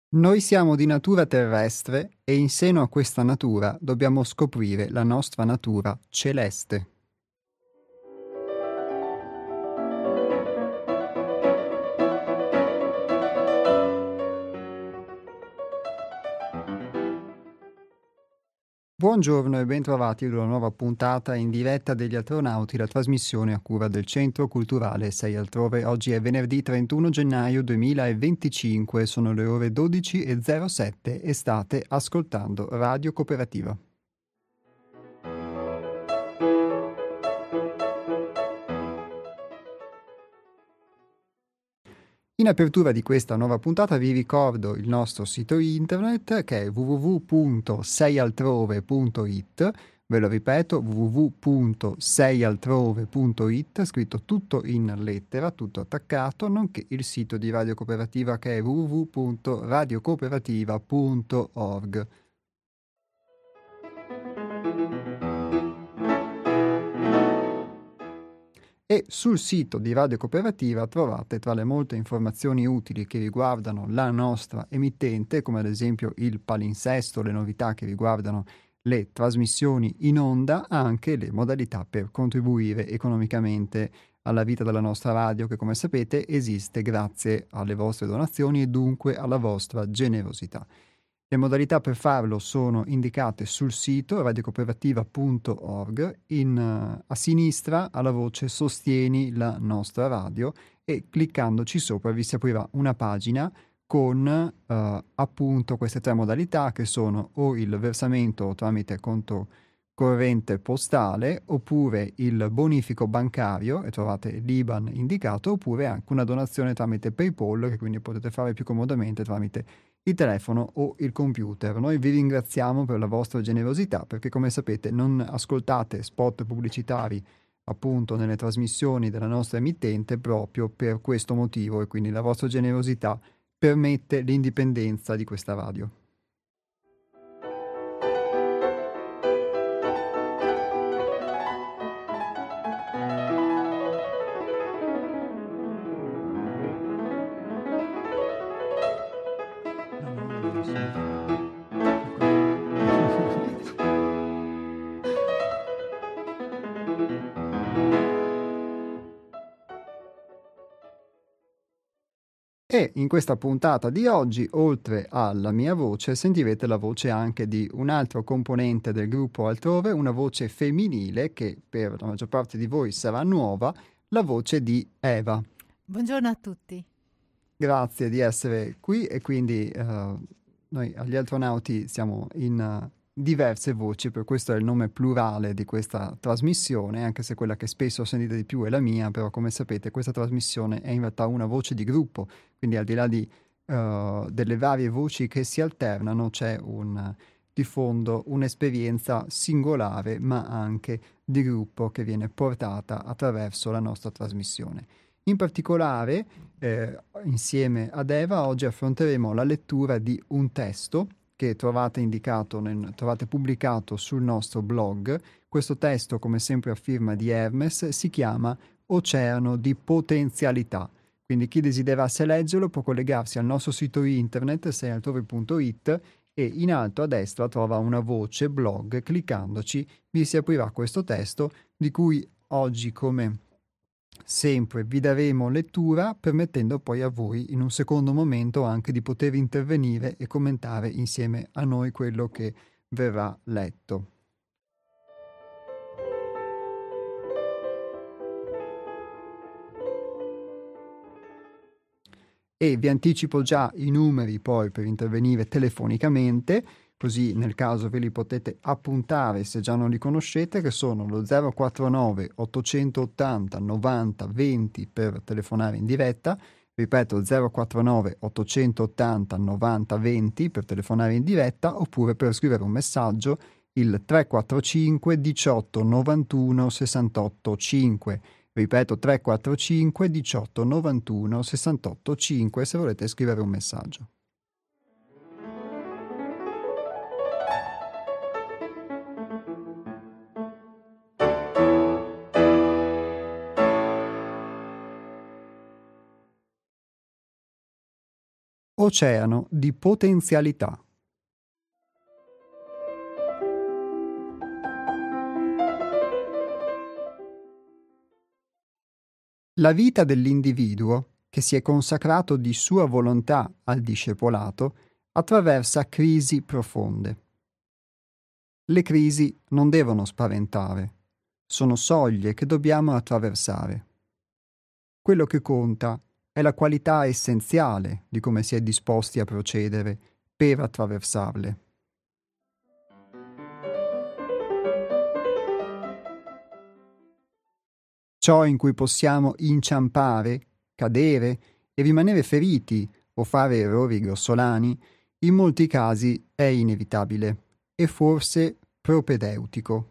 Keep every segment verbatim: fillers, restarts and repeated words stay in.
Noi siamo di natura terrestre e in seno a questa natura dobbiamo scoprire la nostra natura celeste. Buongiorno e bentrovati ad una nuova puntata in diretta degli Astronauti, la trasmissione a cura del Centro Culturale sei Altrove. Oggi è venerdì trentuno gennaio duemilaventicinque, sono le ore dodici e zero sette e state ascoltando Radio Cooperativa. In apertura di questa nuova puntata vi ricordo il nostro sito internet che è w w w punto sei altrove punto i t, ve lo ripeto w w w punto sei altrove punto i t, scritto tutto in lettera, tutto attaccato, nonché il sito di Radio Cooperativa che è w w w punto radio cooperativa punto org. E sul sito di Radio Cooperativa trovate tra le molte informazioni utili che riguardano la nostra emittente, come ad esempio il palinsesto, le novità che riguardano le trasmissioni in onda, anche le modalità per contribuire economicamente alla vita della nostra radio, che come sapete esiste grazie alle vostre donazioni e dunque alla vostra generosità. Le modalità per farlo sono indicate sul sito radiocooperativa punto org. In, uh, a sinistra alla voce Sostieni la nostra radio e cliccandoci sopra vi si aprirà una pagina con uh, appunto queste tre modalità che sono o il versamento tramite conto corrente postale oppure il bonifico bancario e trovate l'I B A N indicato oppure anche una donazione tramite PayPal che quindi potete fare più comodamente tramite il telefono o il computer. Noi vi ringraziamo per la vostra generosità perché come sapete non ascoltate spot pubblicitari appunto nelle trasmissioni della nostra emittente proprio per questo motivo e quindi la vostra generosità permette l'indipendenza di questa radio. E in questa puntata di oggi, oltre alla mia voce, sentirete la voce anche di un altro componente del gruppo Altrove, una voce femminile che per la maggior parte di voi sarà nuova, la voce di Eva. Buongiorno a tutti. Grazie di essere qui e quindi uh, noi agli Astronauti siamo in uh, diverse voci, per questo è il nome plurale di questa trasmissione, anche se quella che spesso sentite di più è la mia, però come sapete questa trasmissione è in realtà una voce di gruppo, quindi al di là di, uh, delle varie voci che si alternano c'è un, di fondo un'esperienza singolare ma anche di gruppo che viene portata attraverso la nostra trasmissione. In particolare, eh, insieme ad Eva, oggi affronteremo la lettura di un testo che trovate indicato, nel, trovate pubblicato sul nostro blog. Questo testo, come sempre a firma di Hermes, si chiama Oceano di potenzialità. Quindi chi desiderasse leggerlo può collegarsi al nostro sito internet sei altrove punto i t e in alto a destra trova una voce blog. Cliccandoci vi si aprirà questo testo di cui oggi, come sempre vi daremo lettura, permettendo poi a voi in un secondo momento anche di poter intervenire e commentare insieme a noi quello che verrà letto. E vi anticipo già i numeri poi per intervenire telefonicamente, così nel caso ve li potete appuntare se già non li conoscete, che sono lo zero quattro nove ottocentottanta novanta venti per telefonare in diretta, ripeto zero quattro nove ottocentottanta novanta venti per telefonare in diretta, oppure per scrivere un messaggio il tre quattro cinque diciotto novantuno sessantotto cinque. Ripeto tre quattro cinque diciotto novantuno sessantotto cinque se volete scrivere un messaggio. oceano di potenzialità. La vita dell'individuo, che si è consacrato di sua volontà al discepolato, attraversa crisi profonde. Le crisi non devono spaventare, sono soglie che dobbiamo attraversare. Quello che conta è la qualità essenziale di come si è disposti a procedere per attraversarle. Ciò in cui possiamo inciampare, cadere e rimanere feriti o fare errori grossolani, in molti casi è inevitabile e forse propedeutico.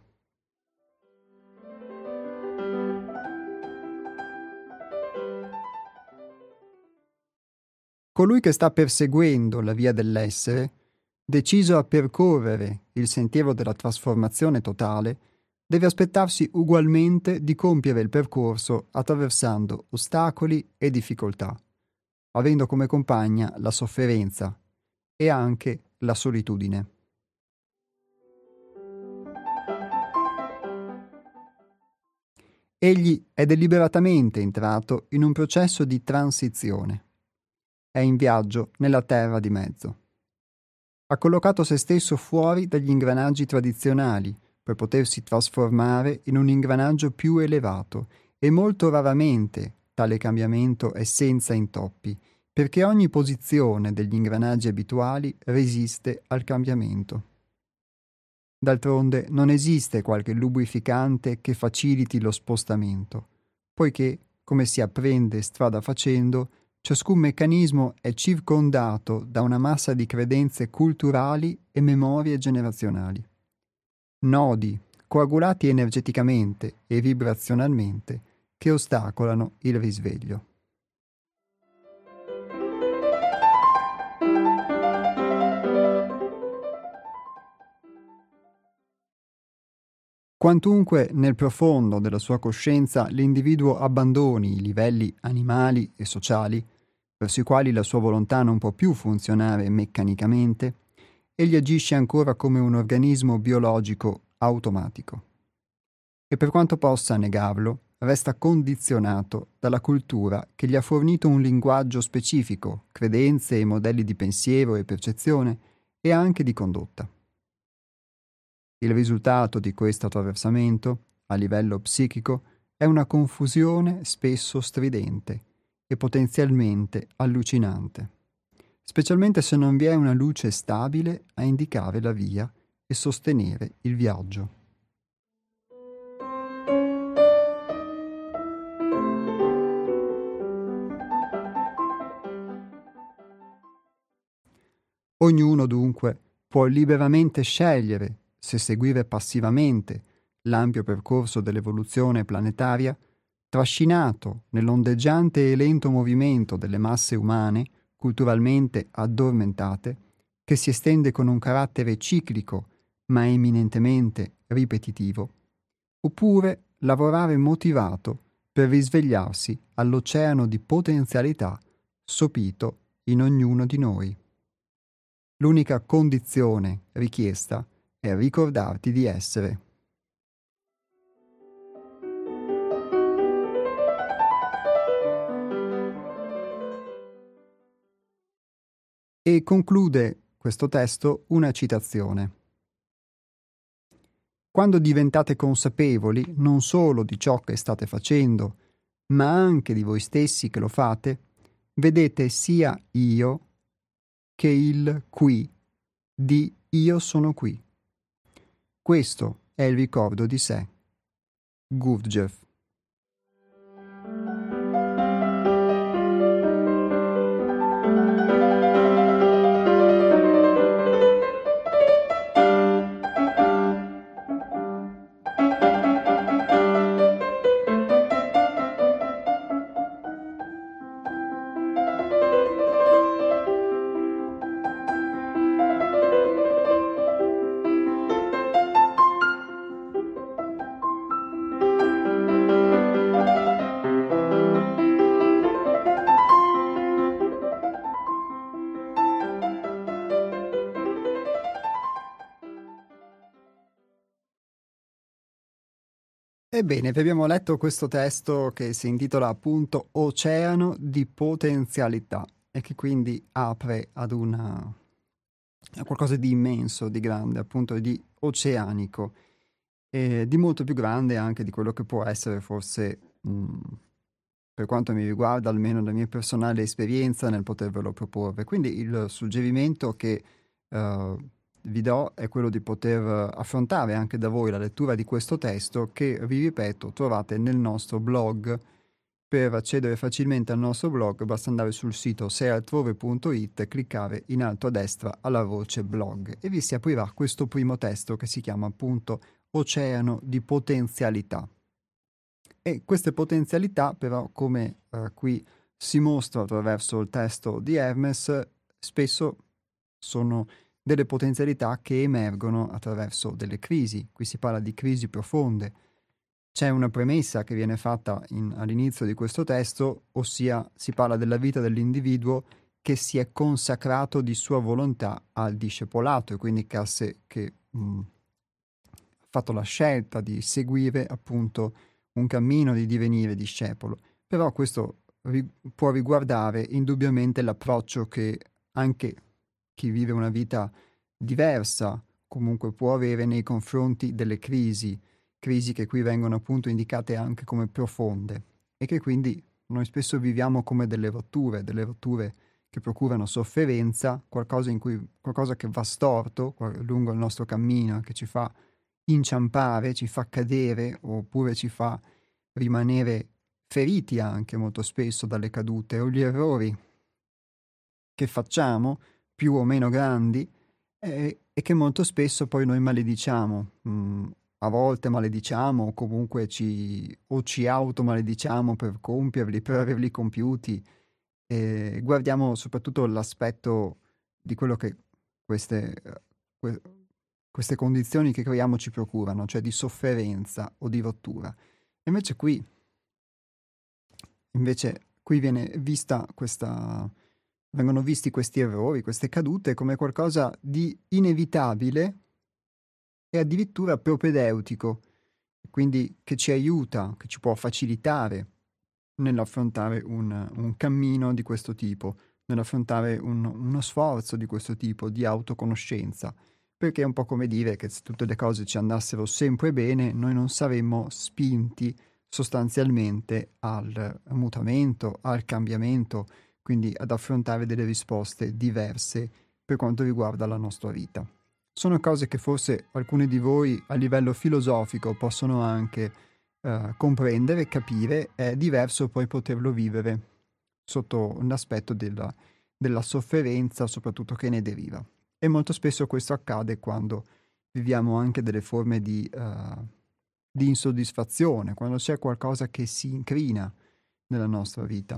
Colui che sta perseguendo la via dell'essere, deciso a percorrere il sentiero della trasformazione totale, deve aspettarsi ugualmente di compiere il percorso attraversando ostacoli e difficoltà, avendo come compagna la sofferenza e anche la solitudine. Egli è deliberatamente entrato in un processo di transizione. È in viaggio nella terra di mezzo. Ha collocato se stesso fuori dagli ingranaggi tradizionali per potersi trasformare in un ingranaggio più elevato e molto raramente tale cambiamento è senza intoppi, perché ogni posizione degli ingranaggi abituali resiste al cambiamento. D'altronde non esiste qualche lubrificante che faciliti lo spostamento, poiché, come si apprende strada facendo, ciascun meccanismo è circondato da una massa di credenze culturali e memorie generazionali. Nodi coagulati energeticamente e vibrazionalmente che ostacolano il risveglio. Quantunque nel profondo della sua coscienza l'individuo abbandoni i livelli animali e sociali, verso i quali la sua volontà non può più funzionare meccanicamente, egli agisce ancora come un organismo biologico automatico. E per quanto possa negarlo, resta condizionato dalla cultura che gli ha fornito un linguaggio specifico, credenze e modelli di pensiero e percezione e anche di condotta. Il risultato di questo attraversamento, a livello psichico, è una confusione spesso stridente e potenzialmente allucinante, specialmente se non vi è una luce stabile a indicare la via e sostenere il viaggio. Ognuno dunque può liberamente scegliere se seguire passivamente l'ampio percorso dell'evoluzione planetaria, trascinato nell'ondeggiante e lento movimento delle masse umane culturalmente addormentate, che si estende con un carattere ciclico ma eminentemente ripetitivo, oppure lavorare motivato per risvegliarsi all'oceano di potenzialità sopito in ognuno di noi. L'unica condizione richiesta è ricordarti di essere. E conclude questo testo una citazione. Quando diventate consapevoli non solo di ciò che state facendo, ma anche di voi stessi che lo fate, vedete sia io che il qui di io sono qui. Questo è il ricordo di sé. Gurdjieff. Ebbene, vi abbiamo letto questo testo che si intitola appunto Oceano di potenzialità e che quindi apre ad una, a qualcosa di immenso, di grande, appunto di oceanico e di molto più grande anche di quello che può essere forse, mh, per quanto mi riguarda, almeno la mia personale esperienza nel potervelo proporre. Quindi il suggerimento che eh, vi do è quello di poter affrontare anche da voi la lettura di questo testo che, vi ripeto, trovate nel nostro blog. Per accedere facilmente al nostro blog basta andare sul sito seialtrove punto it e cliccare in alto a destra alla voce blog e vi si aprirà questo primo testo che si chiama appunto Oceano di potenzialità. E queste potenzialità però, come eh, qui si mostra attraverso il testo di Hermes, spesso sono delle potenzialità che emergono attraverso delle crisi. Qui si parla di crisi profonde. C'è una premessa che viene fatta in, all'inizio di questo testo, ossia si parla della vita dell'individuo che si è consacrato di sua volontà al discepolato e quindi che ha se, che, mh, fatto la scelta di seguire appunto un cammino di divenire discepolo. Però questo ri- può riguardare indubbiamente l'approccio che anche chi vive una vita diversa comunque può avere nei confronti delle crisi, crisi che qui vengono appunto indicate anche come profonde e che quindi noi spesso viviamo come delle rotture, delle rotture che procurano sofferenza, qualcosa, in cui, qualcosa che va storto lungo il nostro cammino, che ci fa inciampare, ci fa cadere oppure ci fa rimanere feriti anche molto spesso dalle cadute o gli errori che facciamo, più o meno grandi, eh, e che molto spesso poi noi malediciamo. Mm, a volte malediciamo o comunque ci, o ci automalediciamo per compierli, per averli compiuti. E guardiamo soprattutto l'aspetto di quello che queste, eh, que- queste condizioni che creiamo ci procurano, cioè di sofferenza o di rottura. Invece qui, invece qui viene vista questa, vengono visti questi errori, queste cadute come qualcosa di inevitabile e addirittura propedeutico, quindi che ci aiuta, che ci può facilitare nell'affrontare un, un cammino di questo tipo, nell'affrontare un- uno sforzo di questo tipo di autoconoscenza, perché è un po' come dire che se tutte le cose ci andassero sempre bene, noi non saremmo spinti sostanzialmente al mutamento, al cambiamento, quindi ad affrontare delle risposte diverse per quanto riguarda la nostra vita. Sono cose che forse alcuni di voi a livello filosofico possono anche eh, comprendere, capire, è diverso poi poterlo vivere sotto l'aspetto della, della sofferenza, soprattutto che ne deriva. E molto spesso questo accade quando viviamo anche delle forme di, eh, di insoddisfazione, quando c'è qualcosa che si incrina nella nostra vita.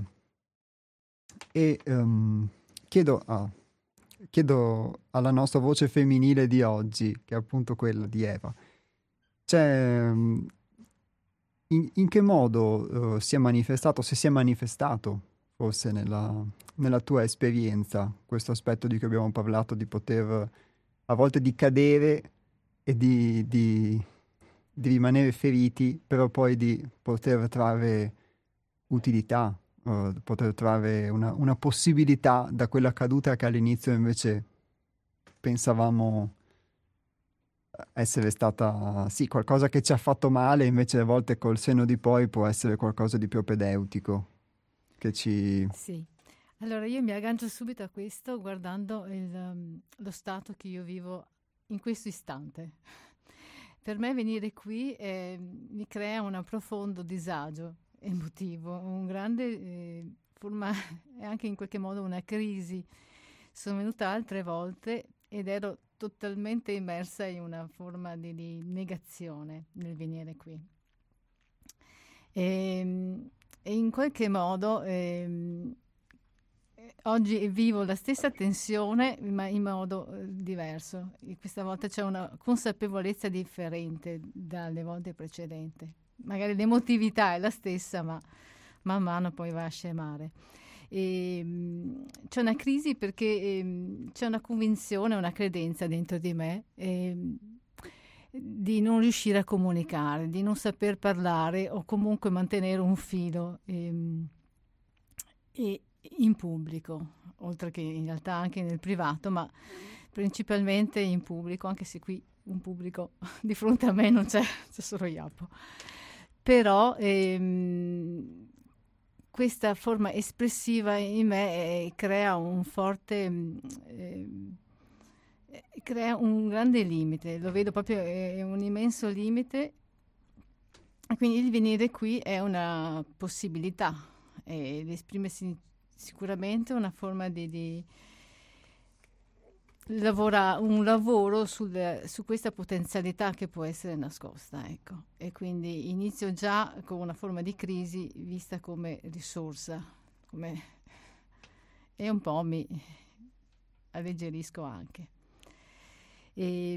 E um, chiedo, a, chiedo alla nostra voce femminile di oggi, che è appunto quella di Eva, c'è, um, in, in che modo uh, si è manifestato, se si è manifestato forse nella, nella tua esperienza, questo aspetto di cui abbiamo parlato, di poter a volte di cadere e di, di, di rimanere feriti, però poi di poter trarre utilità, uh, poter trarre una, una possibilità da quella caduta che all'inizio invece pensavamo essere stata, sì, qualcosa che ci ha fatto male, invece a volte col senno di poi può essere qualcosa di propedeutico, che ci... Sì, allora io mi aggancio subito a questo guardando il, um, lo stato che io vivo in questo istante. Per me venire qui eh, mi crea un profondo disagio emotivo, un grande eh, forma e anche in qualche modo una crisi. Sono venuta altre volte ed ero totalmente immersa in una forma di, di negazione nel venire qui. E, e in qualche modo ehm, eh, oggi vivo la stessa tensione, ma in modo eh, diverso. E questa volta c'è una consapevolezza differente dalle volte precedenti. Magari l'emotività è la stessa, ma man mano poi va a scemare. E, mh, c'è una crisi perché ehm, c'è una convinzione, una credenza dentro di me. E, di non riuscire a comunicare, di non saper parlare o comunque mantenere un filo ehm, e in pubblico, oltre che in realtà anche nel privato, ma principalmente in pubblico, anche se qui un pubblico di fronte a me non c'è, c'è solo Japo. Però ehm, questa forma espressiva in me eh, crea un forte eh, crea un grande limite, lo vedo proprio è un immenso limite, e quindi il venire qui è una possibilità ed esprimersi sicuramente una forma di, di lavora, un lavoro sul, su questa potenzialità che può essere nascosta, ecco. E quindi inizio già con una forma di crisi vista come risorsa, come, e un po' mi alleggerisco anche. E,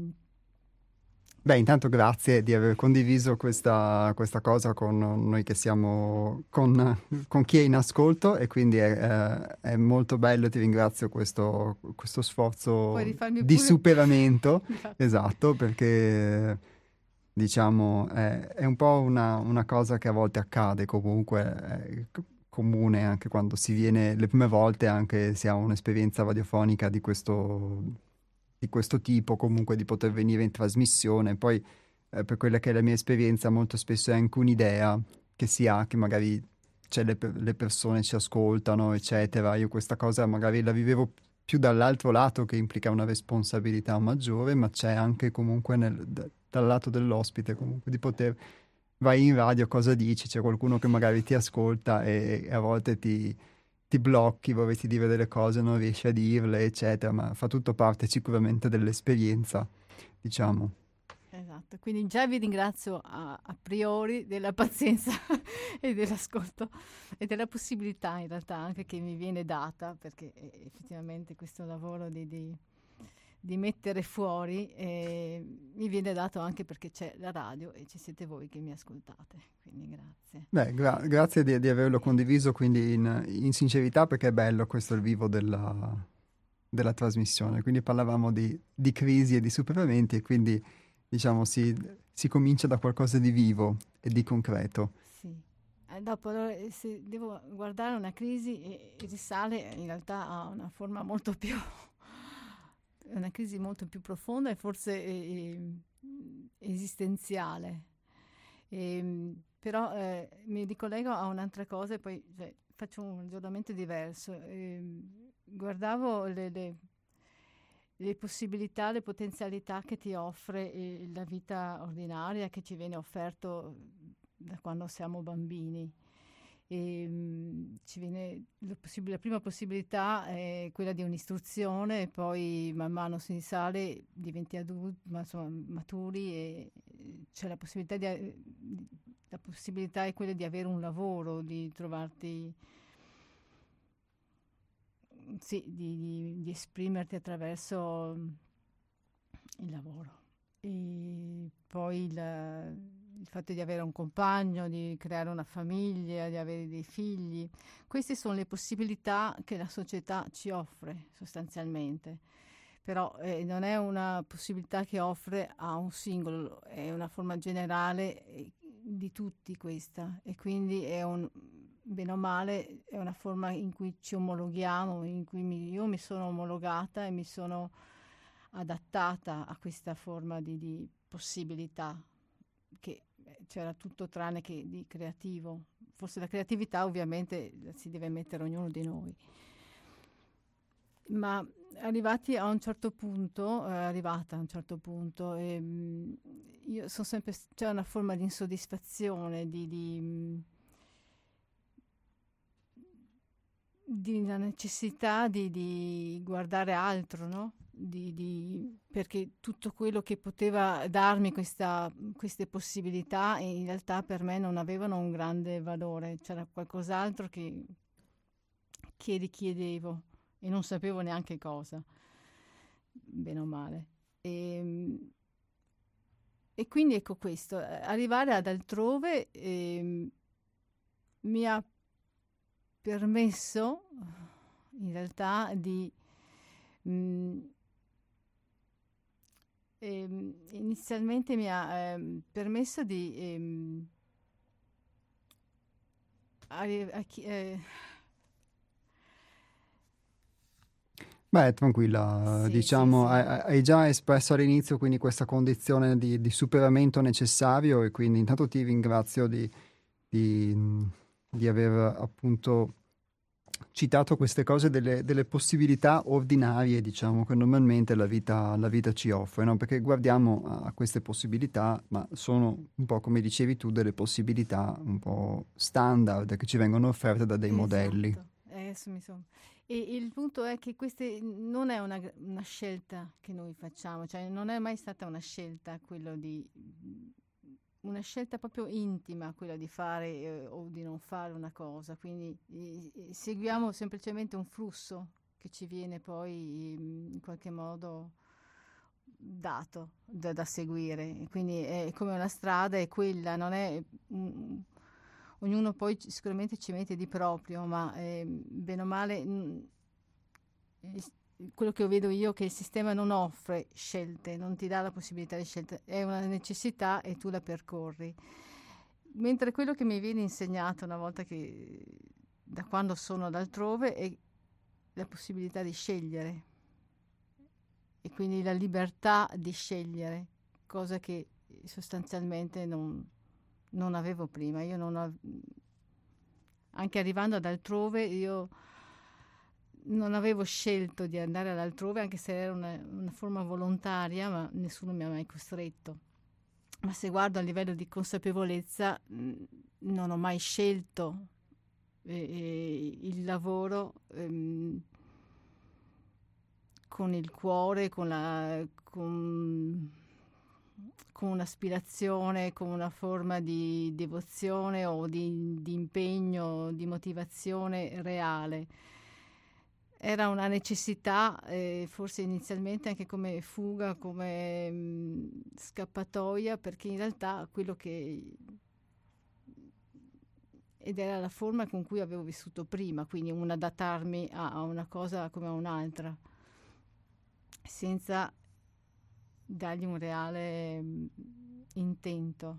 Beh, intanto grazie di aver condiviso questa, questa cosa con noi che siamo con, con chi è in ascolto, e quindi è, è- è molto bello, ti ringrazio questo, questo puoi sforzo rifarmi di pure? superamento, Grazie. esatto, perché diciamo è, è un po' una, una cosa che a volte accade comunque, è c- comune anche quando si viene le prime volte, anche se ha un'esperienza radiofonica di questo, di questo tipo, comunque di poter venire in trasmissione. Poi eh, per quella che è la mia esperienza, molto spesso è anche un'idea che si ha, che magari c'è le, per- le persone ci ascoltano, eccetera. Io questa cosa magari la vivevo più dall'altro lato, che implica una responsabilità maggiore, ma c'è anche comunque nel- d- dal lato dell'ospite, comunque di poter vai in radio, cosa dici? C'è qualcuno che magari ti ascolta e, e a volte ti, ti blocchi, vorresti dire delle cose, non riesci a dirle, eccetera, ma fa tutto parte sicuramente dell'esperienza, diciamo. Esatto, quindi già vi ringrazio a, a priori della pazienza e dell'ascolto e della possibilità in realtà anche che mi viene data, perché eh, effettivamente questo lavoro di, di- di mettere fuori eh, mi viene dato anche perché c'è la radio e ci siete voi che mi ascoltate, quindi grazie. Beh, gra- grazie di, di averlo condiviso quindi in, in sincerità, perché è bello, questo è il vivo della, della trasmissione. Quindi parlavamo di, di crisi e di superamenti, e quindi diciamo si, si comincia da qualcosa di vivo e di concreto. Sì. Eh, dopo allora, eh, se devo guardare una crisi e e risale in realtà a una forma molto più una crisi molto più profonda e forse eh, esistenziale. Ehm, però eh, mi ricollego a un'altra cosa e poi cioè, faccio un ragionamento diverso. Ehm, guardavo le, le- le possibilità, le potenzialità che ti offre eh, la vita ordinaria che ci viene offerto da quando siamo bambini. E, mh, ci viene la, possib- la prima possibilità è quella di un'istruzione, e poi man mano si sale, diventi adulti, ma insomma maturi, e eh, c'è la possibilità di, a- di- la possibilità è quella di avere un lavoro, di trovarti, sì, di, di- di esprimerti attraverso mm, il lavoro. E poi il, il fatto di avere un compagno, di creare una famiglia, di avere dei figli. Queste sono le possibilità che la società ci offre sostanzialmente. Però eh, non è una possibilità che offre a un singolo, è una forma generale eh, di tutti questa, e quindi è un, bene o male, è una forma in cui ci omologhiamo, in cui mi- io mi sono omologata e mi sono adattata a questa forma di, di possibilità, che eh, c'era tutto tranne che di creativo. Forse la creatività ovviamente la si deve mettere ognuno di noi. Ma arrivati a un certo punto, eh, arrivata a un certo punto, ehm, io sono sempre, c'è una forma di insoddisfazione, di, di, mh, di una necessità di, di guardare altro, no? Di, di- perché tutto quello che poteva darmi questa- queste possibilità in realtà per me non avevano un grande valore, c'era qualcos'altro che, che richiedevo e non sapevo neanche cosa, bene o male. E, e quindi ecco questo, eh, arrivare ad altrove ehm, mi ha permesso in realtà di mh, ehm, inizialmente mi ha ehm, permesso di ehm, arri- a chi- eh, Beh, tranquilla, sì, sì, diciamo, sì, hai, hai già espresso all'inizio quindi questa condizione di, di superamento necessario e quindi intanto ti ringrazio di, di, di aver appunto citato queste cose delle, delle possibilità ordinarie, diciamo, che normalmente la vita, la vita ci offre, no? Perché guardiamo a queste possibilità, ma sono un po' come dicevi tu, delle possibilità un po' standard che ci vengono offerte da dei modelli. esatto. Eh, Adesso mi son- E il punto è che queste non è una, gr- una scelta che noi facciamo, cioè non è mai stata una scelta quello di una scelta proprio intima, quella di fare eh, o di non fare una cosa, quindi eh, eh, seguiamo semplicemente un flusso che ci viene poi mm, in qualche modo dato da, da seguire, e quindi è come una strada, è quella, non è... mm, ognuno poi ci- sicuramente ci mette di proprio, ma eh, bene o male mm, il- quello che vedo io è che il sistema non offre scelte, non ti dà la possibilità di scelta, è una necessità e tu la percorri. Mentre quello che mi viene insegnato una volta che da quando sono altrove è la possibilità di scegliere e quindi la libertà di scegliere, cosa che sostanzialmente non, non avevo prima. Io non av- anche arrivando ad altrove, io non avevo scelto di andare ad altrove, anche se era una, una forma volontaria, ma nessuno mi ha mai costretto. Ma se guardo a livello di consapevolezza, mh, non ho mai scelto eh, eh, il lavoro ehm, con il cuore, con la, con, con un'aspirazione, con una forma di devozione o di, di impegno, di motivazione reale. Era una necessità, eh, forse inizialmente anche come fuga, come mh, scappatoia, perché in realtà quello che... ed era la forma con cui avevo vissuto prima, quindi un adattarmi a, a una cosa come a un'altra, senza dargli un reale mh, intento.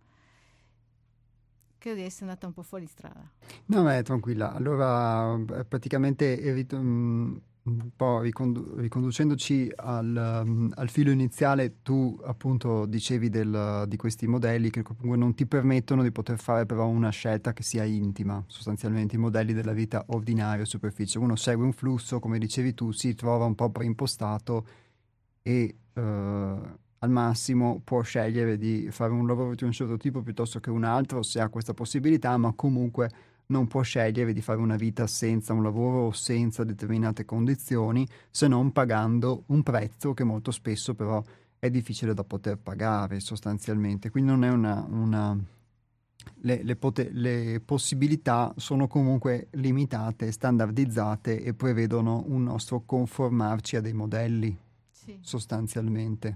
Credo di essere andata un po' fuori strada. No, beh, tranquilla. Allora, eh, praticamente evito- mm, un po' ricondu- riconducendoci al, mm, al filo iniziale, tu appunto dicevi del- di questi modelli che comunque non ti permettono di poter fare però una scelta che sia intima, sostanzialmente i modelli della vita ordinaria o superficie. Uno segue un flusso, come dicevi tu, si trova un po' preimpostato e eh, al massimo può scegliere di fare un lavoro di un certo tipo piuttosto che un altro se ha questa possibilità, ma comunque non può scegliere di fare una vita senza un lavoro o senza determinate condizioni, se non pagando un prezzo che molto spesso però è difficile da poter pagare sostanzialmente. Quindi non è una... una- le, le pote- le possibilità sono comunque limitate, standardizzate e prevedono un nostro conformarci a dei modelli Sì. sostanzialmente.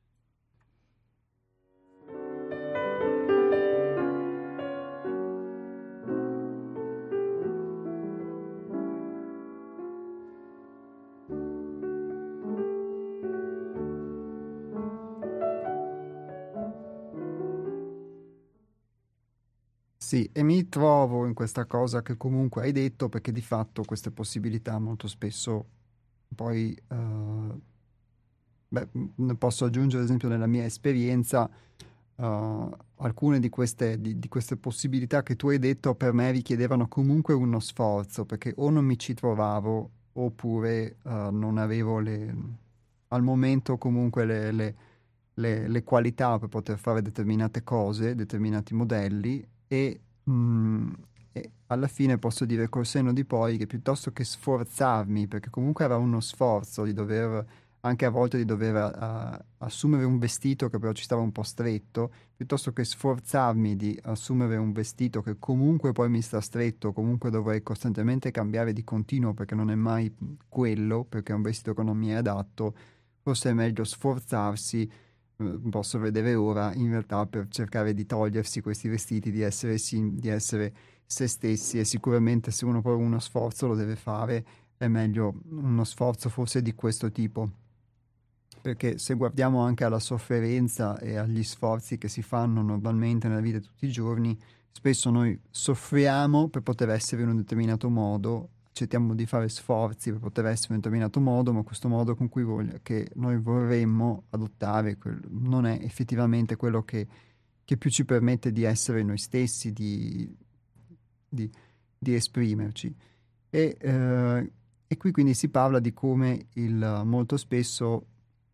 Sì, e mi trovo in questa cosa che comunque hai detto, perché di fatto queste possibilità molto spesso poi, eh, beh, m- ne posso aggiungere ad esempio nella mia esperienza, eh, alcune di queste, di, di queste possibilità che tu hai detto per me richiedevano comunque uno sforzo, perché o non mi ci trovavo oppure eh, non avevo le, al momento comunque le, le le, le qualità per poter fare determinate cose, determinati modelli e, mm, e alla fine posso dire col senno di poi che piuttosto che sforzarmi, perché comunque era uno sforzo di dover, anche a volte di dover a- assumere un vestito che però ci stava un po' stretto, piuttosto che sforzarmi di assumere un vestito che comunque poi mi sta stretto, comunque dovrei costantemente cambiare di continuo perché non è mai quello, perché è un vestito che non mi è adatto, forse è meglio sforzarsi, eh, posso vedere ora, in realtà per cercare di togliersi questi vestiti, di essere, sim- di essere se stessi e sicuramente se uno poi uno sforzo lo deve fare, è meglio uno sforzo forse di questo tipo. perché se guardiamo anche alla sofferenza e agli sforzi che si fanno normalmente nella vita di tutti i giorni, spesso noi soffriamo per poter essere in un determinato modo, accettiamo di fare sforzi per poter essere in un determinato modo, ma questo modo con cui voglia, che noi vorremmo adottare quel- non è effettivamente quello che, che più ci permette di essere noi stessi, di, di- di esprimerci. E, eh, e qui quindi si parla di come il, molto spesso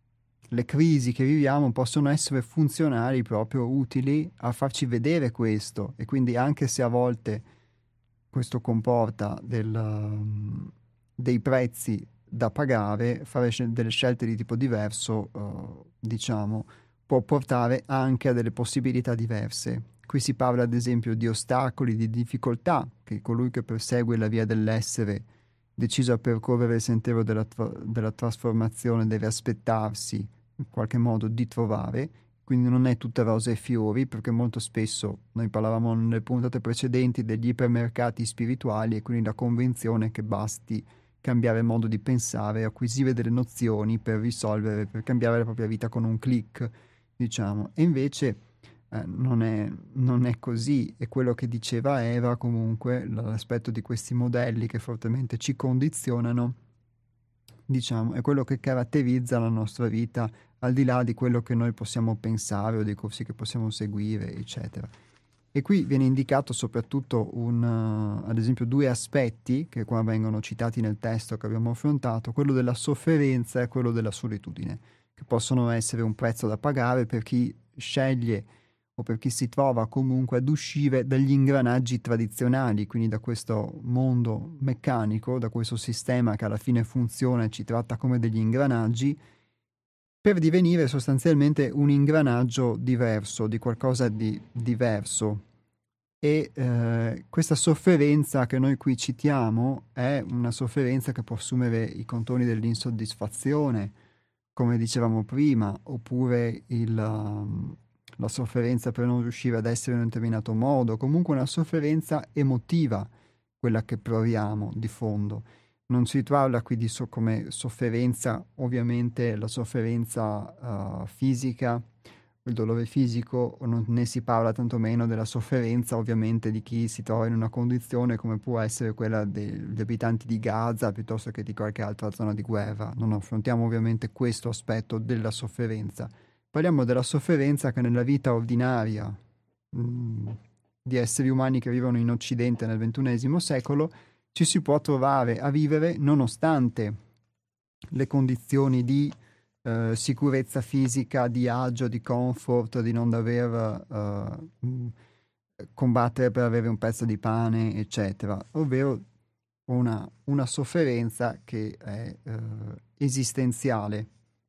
le crisi che viviamo possono essere funzionali, proprio utili a farci vedere questo, e quindi anche se a volte questo comporta del, um, dei prezzi da pagare, fare scel- delle scelte di tipo diverso, uh, diciamo, può portare anche a delle possibilità diverse. Qui si parla ad esempio di ostacoli, di difficoltà che colui che persegue la via dell'essere, deciso a percorrere il sentiero della, tra- della trasformazione, deve aspettarsi in qualche modo di trovare. Quindi non è tutta rose e fiori, perché molto spesso noi parlavamo nelle puntate precedenti degli ipermercati spirituali, e quindi la convinzione che basti cambiare modo di pensare, acquisire delle nozioni per risolvere, per cambiare la propria vita con un click, diciamo. E invece eh, non è, non è così, e quello che diceva Eva comunque, l'aspetto di questi modelli che fortemente ci condizionano, diciamo, è quello che caratterizza la nostra vita, al di là di quello che noi possiamo pensare o dei corsi che possiamo seguire, eccetera. E qui viene indicato soprattutto un, uh, ad esempio, due aspetti che qua vengono citati nel testo che abbiamo affrontato, quello della sofferenza e quello della solitudine, che possono essere un prezzo da pagare per chi sceglie o per chi si trova comunque ad uscire dagli ingranaggi tradizionali, quindi da questo mondo meccanico, da questo sistema che alla fine funziona e ci tratta come degli ingranaggi, per divenire sostanzialmente un ingranaggio diverso, di qualcosa di diverso. E eh, questa sofferenza che noi qui citiamo è una sofferenza che può assumere i contorni dell'insoddisfazione, come dicevamo prima, oppure il, um, la sofferenza per non riuscire ad essere in un determinato modo, comunque una sofferenza emotiva, quella che proviamo di fondo. Non si parla qui di so- come sofferenza, ovviamente la sofferenza uh, fisica, il dolore fisico, o non ne si parla tantomeno della sofferenza ovviamente di chi si trova in una condizione come può essere quella degli abitanti di Gaza piuttosto che di qualche altra zona di guerra. Non affrontiamo ovviamente questo aspetto della sofferenza. Parliamo della sofferenza che nella vita ordinaria mh, di esseri umani che vivono in Occidente nel ventunesimo secolo ci si può trovare a vivere nonostante le condizioni di eh, sicurezza fisica, di agio, di comfort, di non dover eh, mh, combattere per avere un pezzo di pane, eccetera, ovvero una, una sofferenza che è eh, esistenziale.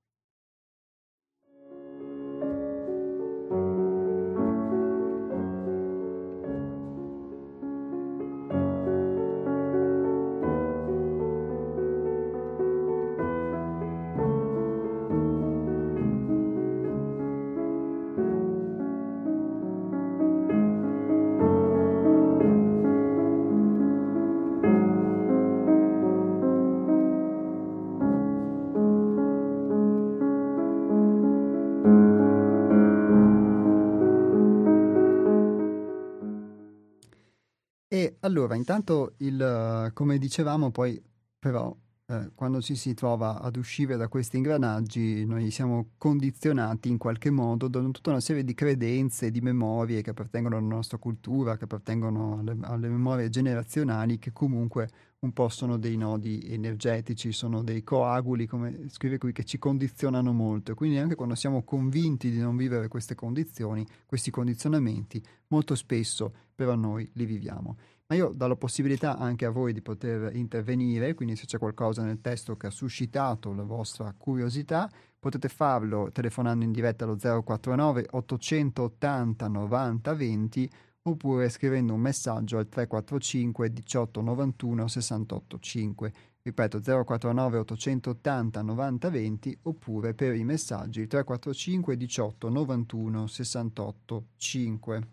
E allora, intanto, il, eh, come dicevamo, poi però, eh, quando ci si trova ad uscire da questi ingranaggi, noi siamo condizionati in qualche modo da tutta una serie di credenze, di memorie che appartengono alla nostra cultura, che appartengono alle, alle memorie generazionali, che comunque un po' sono dei nodi energetici, sono dei coaguli, come scrive qui, che ci condizionano molto. Quindi anche quando siamo convinti di non vivere queste condizioni, questi condizionamenti, molto spesso però noi li viviamo. Ma io do la possibilità anche a voi di poter intervenire, quindi se c'è qualcosa nel testo che ha suscitato la vostra curiosità, potete farlo telefonando in diretta allo zero quattro nove ottocentottanta novanta venti, oppure scrivendo un messaggio al tre quattro cinque diciotto novantuno sessantotto cinque. Ripeto, zero quattro nove ottocentottanta novanta venti, oppure per i messaggi tre quattro cinque diciotto novantuno sessantotto cinque.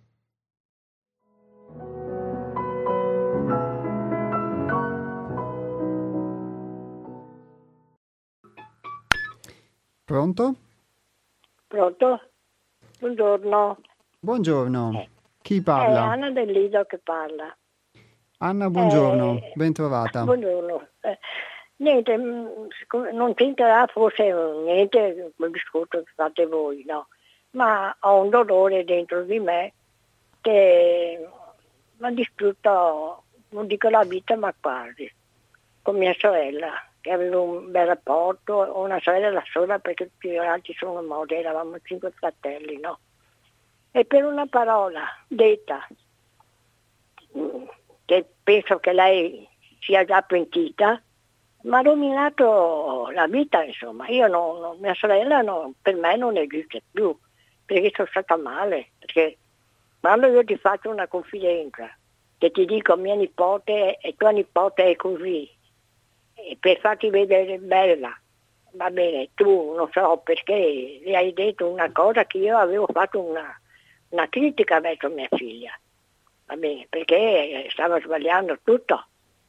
Pronto? Pronto? Buongiorno. Buongiorno. Eh, Chi È parla? Anna del Lido che parla. Anna, buongiorno, Eh, ben trovata. Buongiorno. Eh, niente, mm, siccome non c'entrerà forse niente quel discorso che fate voi, no? Ma ho un dolore dentro di me che mi ha distrutto, non dico la vita, ma quasi, con mia sorella, che aveva un bel rapporto, ho una sorella da sola perché tutti gli altri sono morti, eravamo cinque fratelli, no? E per una parola detta, mm, che penso che lei sia già pentita, mi ha rovinato la vita, insomma. Io non, non- mia sorella no, per me non esiste più, perché sono stata male, perché quando io ti faccio una confidenza, che ti dico mia nipote e tua nipote è così, e per farti vedere bella, va bene, tu non so perché le hai detto una cosa che io avevo fatto una, una critica verso mia figlia, va bene, perché stava sbagliando tutto.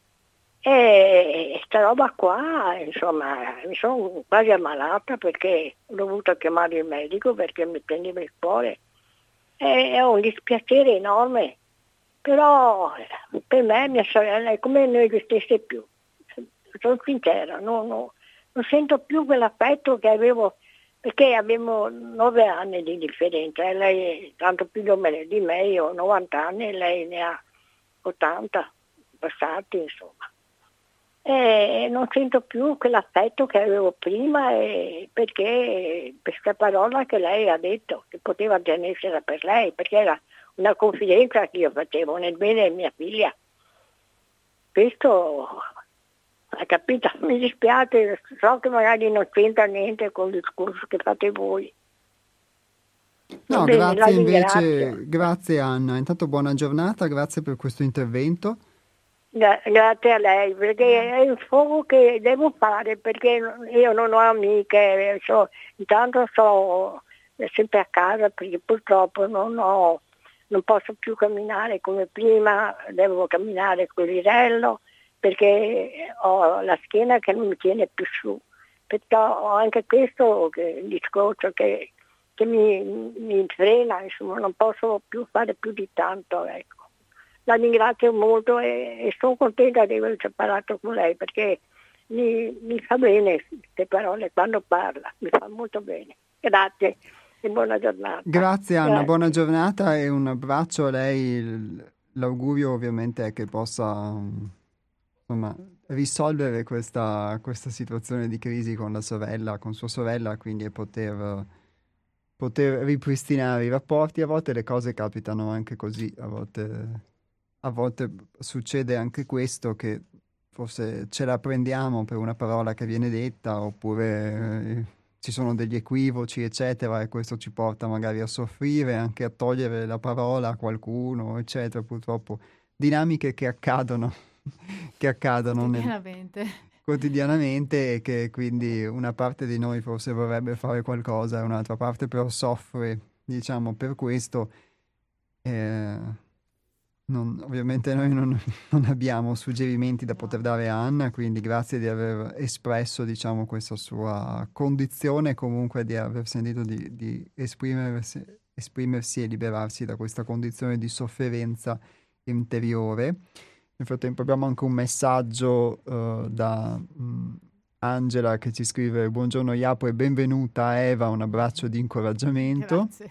E sta roba qua, insomma, mi sono quasi ammalata perché ho dovuto chiamare il medico perché mi prendeva il cuore. E è un dispiacere enorme, però per me mia sorella è come noi le stesse più. Sono sincera, non, non- non sento più quell'affetto che avevo, perché avevo nove anni di differenza e lei è tanto più giovane di me, io ho novanta anni e lei ne ha ottanta passati, insomma. E non sento più quell'affetto che avevo prima e perché questa parola che lei ha detto che poteva tenersela per lei, perché era una confidenza che io facevo nel bene di mia figlia. Questo, ha capito? Mi dispiace, so che magari non c'entra niente con il discorso che fate voi. Va No, bene, la grazie ringrazio. invece, grazie Anna. Intanto buona giornata, grazie per questo intervento. Gra- grazie a lei, perché è Grazie. il fuoco che devo fare, perché io non ho amiche, so- intanto sto sempre a casa perché purtroppo non ho, non posso più camminare come prima, devo camminare con il livello perché ho la schiena che non mi tiene più su. Perciò ho anche questo che, il discorso che, che mi, mi frena, insomma, non posso più fare più di tanto, ecco. La ringrazio molto e, e sono contenta di aver parlato con lei perché mi, mi fa bene queste parole quando parla, mi fa molto bene. Grazie e buona giornata. Grazie Anna, buona Grazie. giornata e un abbraccio a lei. Il- L'augurio ovviamente è che possa, mm, insomma, risolvere questa, questa situazione di crisi con la sorella, con sua sorella, quindi e poter, poter ripristinare i rapporti. A volte le cose capitano anche così, a volte, a volte succede anche questo, che forse ce la prendiamo per una parola che viene detta, oppure eh, ci sono degli equivoci, eccetera, e questo ci porta magari a soffrire, anche a togliere la parola a qualcuno, eccetera. Purtroppo dinamiche che accadono, che accadono nel- Quotidianamente. quotidianamente e che quindi una parte di noi forse vorrebbe fare qualcosa e un'altra parte però soffre, diciamo, per questo. Eh, non- ovviamente noi non, non abbiamo suggerimenti da poter No. dare a Anna, quindi grazie di aver espresso, diciamo, questa sua condizione e comunque di aver sentito di, di esprimersi, esprimersi e liberarsi da questa condizione di sofferenza interiore. Nel frattempo abbiamo anche un messaggio eh, da mm, Angela che ci scrive: Buongiorno Iapo e benvenuta Eva, un abbraccio di incoraggiamento. Grazie.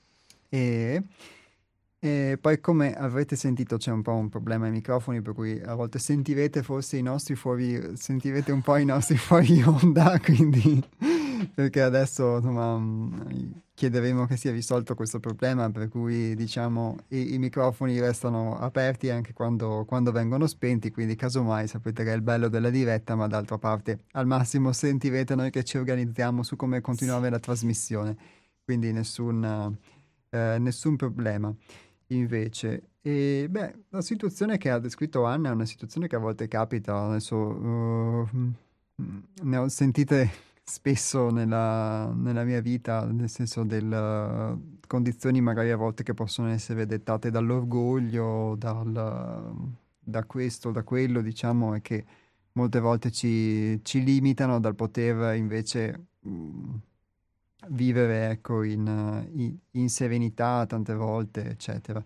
E, e poi, come avrete sentito, c'è un po' un problema ai microfoni, per cui a volte sentirete forse i nostri fuori, sentirete un po' i nostri fuori onda, quindi perché adesso insomma mm, chiederemo che sia risolto questo problema, per cui diciamo i, i microfoni restano aperti anche quando, quando vengono spenti, quindi casomai sapete che è il bello della diretta, ma d'altra parte al massimo sentirete noi che ci organizziamo su come Sì. continuare la trasmissione, quindi nessun eh, nessun problema invece. E beh, la situazione che ha descritto Anna è una situazione che a volte capita, adesso uh, mm, ne ho sentite spesso nella, nella mia vita, nel senso delle condizioni magari a volte che possono essere dettate dall'orgoglio, dal, da questo, da quello, diciamo, e che molte volte ci, ci limitano dal poter invece mm, vivere ecco, in, in, in serenità tante volte, eccetera.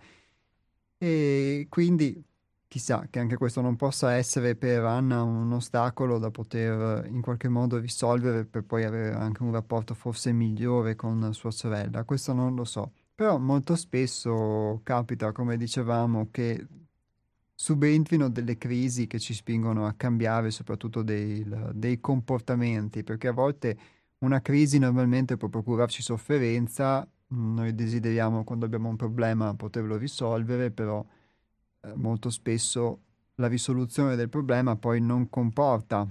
E quindi chissà che anche questo non possa essere per Anna un ostacolo da poter in qualche modo risolvere per poi avere anche un rapporto forse migliore con sua sorella. Questo non lo so. Però molto spesso capita, come dicevamo, che subentrino delle crisi che ci spingono a cambiare soprattutto dei, dei comportamenti, perché a volte una crisi normalmente può procurarci sofferenza, noi desideriamo quando abbiamo un problema poterlo risolvere, però eh, molto spesso la risoluzione del problema poi non comporta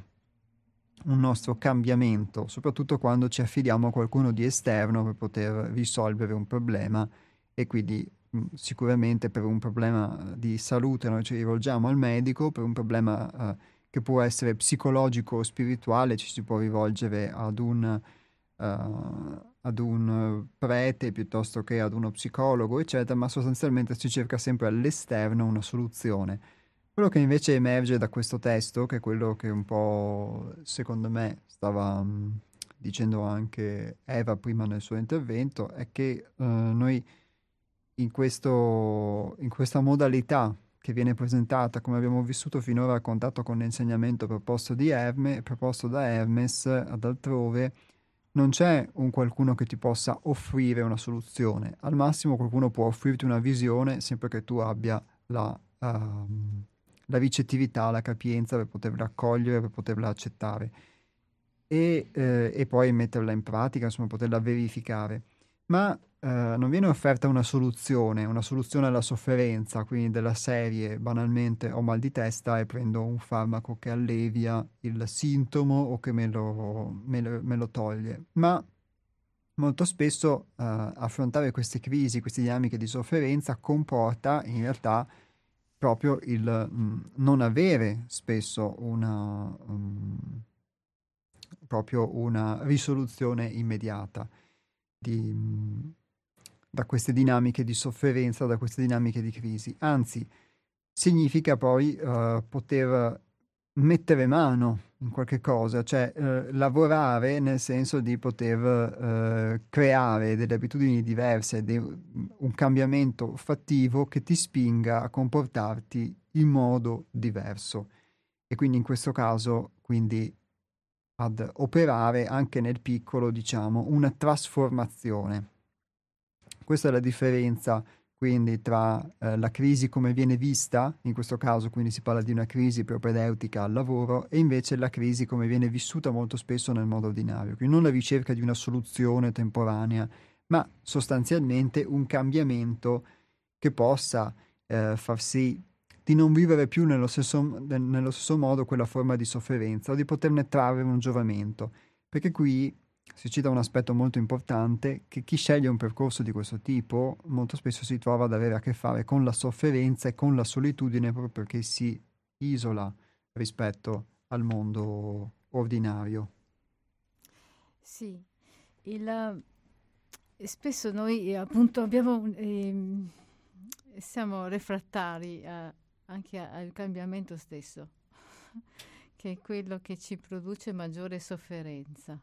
un nostro cambiamento, soprattutto quando ci affidiamo a qualcuno di esterno per poter risolvere un problema e quindi mh, sicuramente per un problema eh, di salute noi ci rivolgiamo al medico, per un problema eh, che può essere psicologico o spirituale ci si può rivolgere ad un, eh, ad un prete piuttosto che ad uno psicologo, eccetera, ma sostanzialmente si cerca sempre all'esterno una soluzione. Quello che invece emerge da questo testo, che è quello che un po' secondo me stava mh, dicendo anche Eva prima nel suo intervento, è che eh, noi in questo, in questa modalità che viene presentata, come abbiamo vissuto finora a contatto con l'insegnamento proposto, di Herme, proposto da Hermes ad altrove, non c'è un qualcuno che ti possa offrire una soluzione. Al massimo qualcuno può offrirti una visione sempre che tu abbia la, ehm, la ricettività, la capienza per poterla accogliere, per poterla accettare e, eh, e poi metterla in pratica, insomma poterla verificare. Ma eh, non viene offerta una soluzione, una soluzione alla sofferenza, quindi della serie banalmente ho mal di testa e prendo un farmaco che allevia il sintomo o che me lo, me lo- me lo toglie. Ma molto spesso eh, affrontare queste crisi, queste dinamiche di sofferenza comporta in realtà proprio il mm, non avere spesso una, mm, proprio una risoluzione immediata di, mm, da queste dinamiche di sofferenza, da queste dinamiche di crisi. Anzi, significa poi eh, poter mettere mano in qualche cosa, cioè eh, lavorare nel senso di poter eh, creare delle abitudini diverse, de- un cambiamento fattivo che ti spinga a comportarti in modo diverso. E quindi in questo caso, quindi ad operare anche nel piccolo, diciamo, una trasformazione. Questa è la differenza quindi tra eh, la crisi come viene vista, in questo caso quindi si parla di una crisi propedeutica al lavoro, e invece la crisi come viene vissuta molto spesso nel modo ordinario, quindi non la ricerca di una soluzione temporanea, ma sostanzialmente un cambiamento che possa eh, far sì di non vivere più nello stesso, nello stesso modo quella forma di sofferenza o di poterne trarre un giovamento. Perché qui si cita un aspetto molto importante, che chi sceglie un percorso di questo tipo molto spesso si trova ad avere a che fare con la sofferenza e con la solitudine proprio perché si isola rispetto al mondo ordinario. Sì, il, eh, spesso noi eh, appunto abbiamo, un- ehm, siamo refrattari a- anche a- al cambiamento stesso, che è quello che ci produce maggiore sofferenza.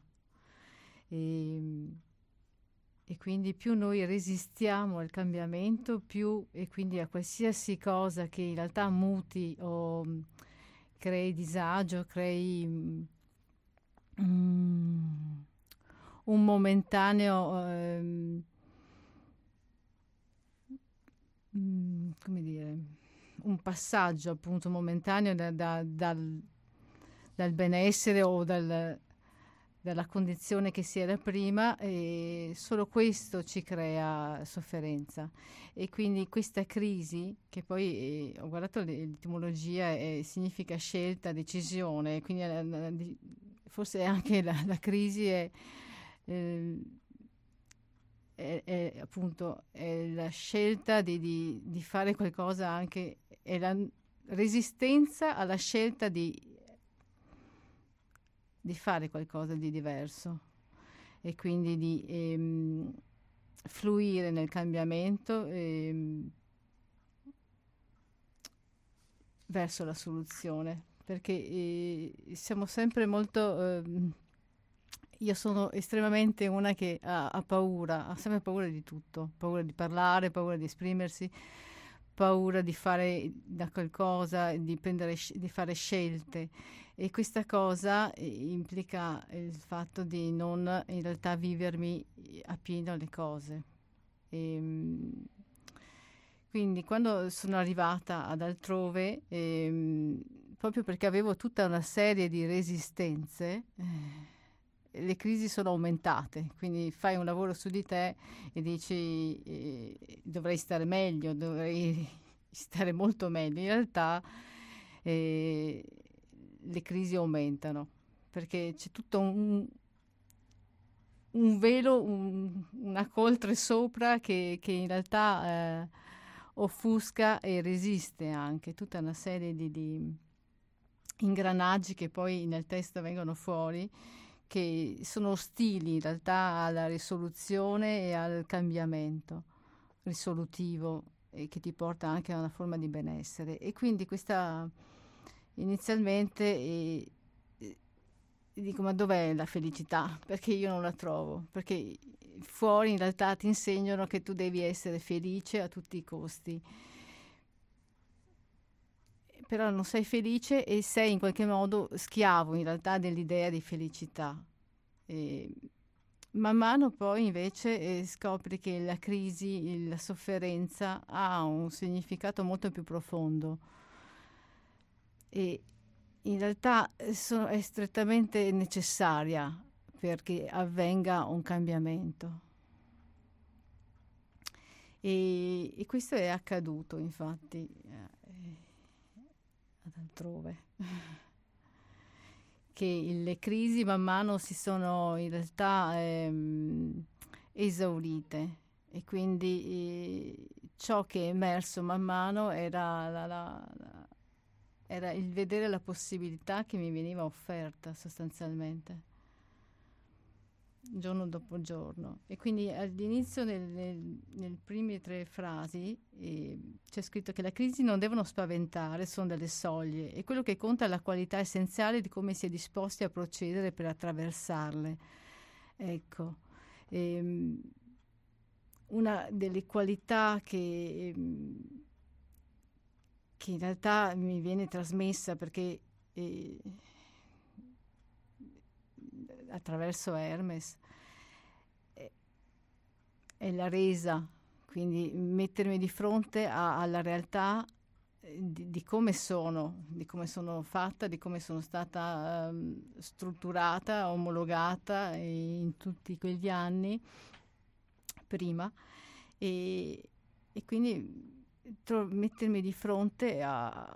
E, e quindi più noi resistiamo al cambiamento, più e quindi a qualsiasi cosa che in realtà muti o mh, crei disagio, crei mh, mm, un momentaneo, ehm, mm, come dire, un passaggio appunto momentaneo da- da- dal, dal benessere o dal- dalla condizione che si era prima, e solo questo ci crea sofferenza. E quindi questa crisi, che poi eh, ho guardato l'e- l'etimologia, eh, significa scelta, decisione, quindi eh, eh, di- forse anche la, la crisi è, eh, è- è appunto è la scelta di, di- di fare qualcosa, anche è la n- resistenza alla scelta di, di fare qualcosa di diverso, e quindi di ehm, fluire nel cambiamento, ehm, verso la soluzione, perché eh, siamo sempre molto ehm, io sono estremamente una che ha, ha paura, ha sempre paura di tutto, paura di parlare, paura di esprimersi, paura di fare da qualcosa, di prendere, sc- di fare scelte. E questa cosa eh, implica il fatto di non in realtà vivermi appieno le cose. Ehm, quindi quando sono arrivata ad altrove, ehm, proprio perché avevo tutta una serie di resistenze, eh, le crisi sono aumentate. Quindi fai un lavoro su di te e dici eh, dovrei stare meglio, dovrei stare molto meglio. In realtà eh, le crisi aumentano perché c'è tutto un, un velo, un- una coltre sopra che, che in realtà eh, offusca e resiste anche tutta una serie di, di ingranaggi che poi nel testo vengono fuori, che sono ostili in realtà alla risoluzione e al cambiamento risolutivo e che ti porta anche a una forma di benessere. E quindi questa inizialmente eh, eh, dico ma dov'è la felicità? Perché io non la trovo, perché fuori in realtà ti insegnano che tu devi essere felice a tutti i costi, però non sei felice e sei in qualche modo schiavo in realtà dell'idea di felicità. E man mano poi invece eh, scopri che la crisi, il- la sofferenza ha un significato molto più profondo e in realtà eh, so- è strettamente necessaria perché avvenga un cambiamento. E, e questo è accaduto infatti eh, ad altrove. Che il- le crisi man mano si sono in realtà ehm, esaurite e quindi eh, ciò che è emerso man mano era, la- la- la- era il vedere la possibilità che mi veniva offerta sostanzialmente giorno dopo giorno. E quindi all'inizio, nel, nel, nelle prime tre frasi, eh, c'è scritto che la crisi non devono spaventare, sono delle soglie e quello che conta è la qualità essenziale di come si è disposti a procedere per attraversarle. Ecco, ehm, una delle qualità che, ehm, che in realtà mi viene trasmessa perché eh, attraverso Hermes è, è la resa, quindi mettermi di fronte a- alla realtà eh, di, di come sono, di come sono fatta, di come sono stata ehm, strutturata, omologata in tutti quegli anni prima e, e quindi tro- mettermi di fronte a-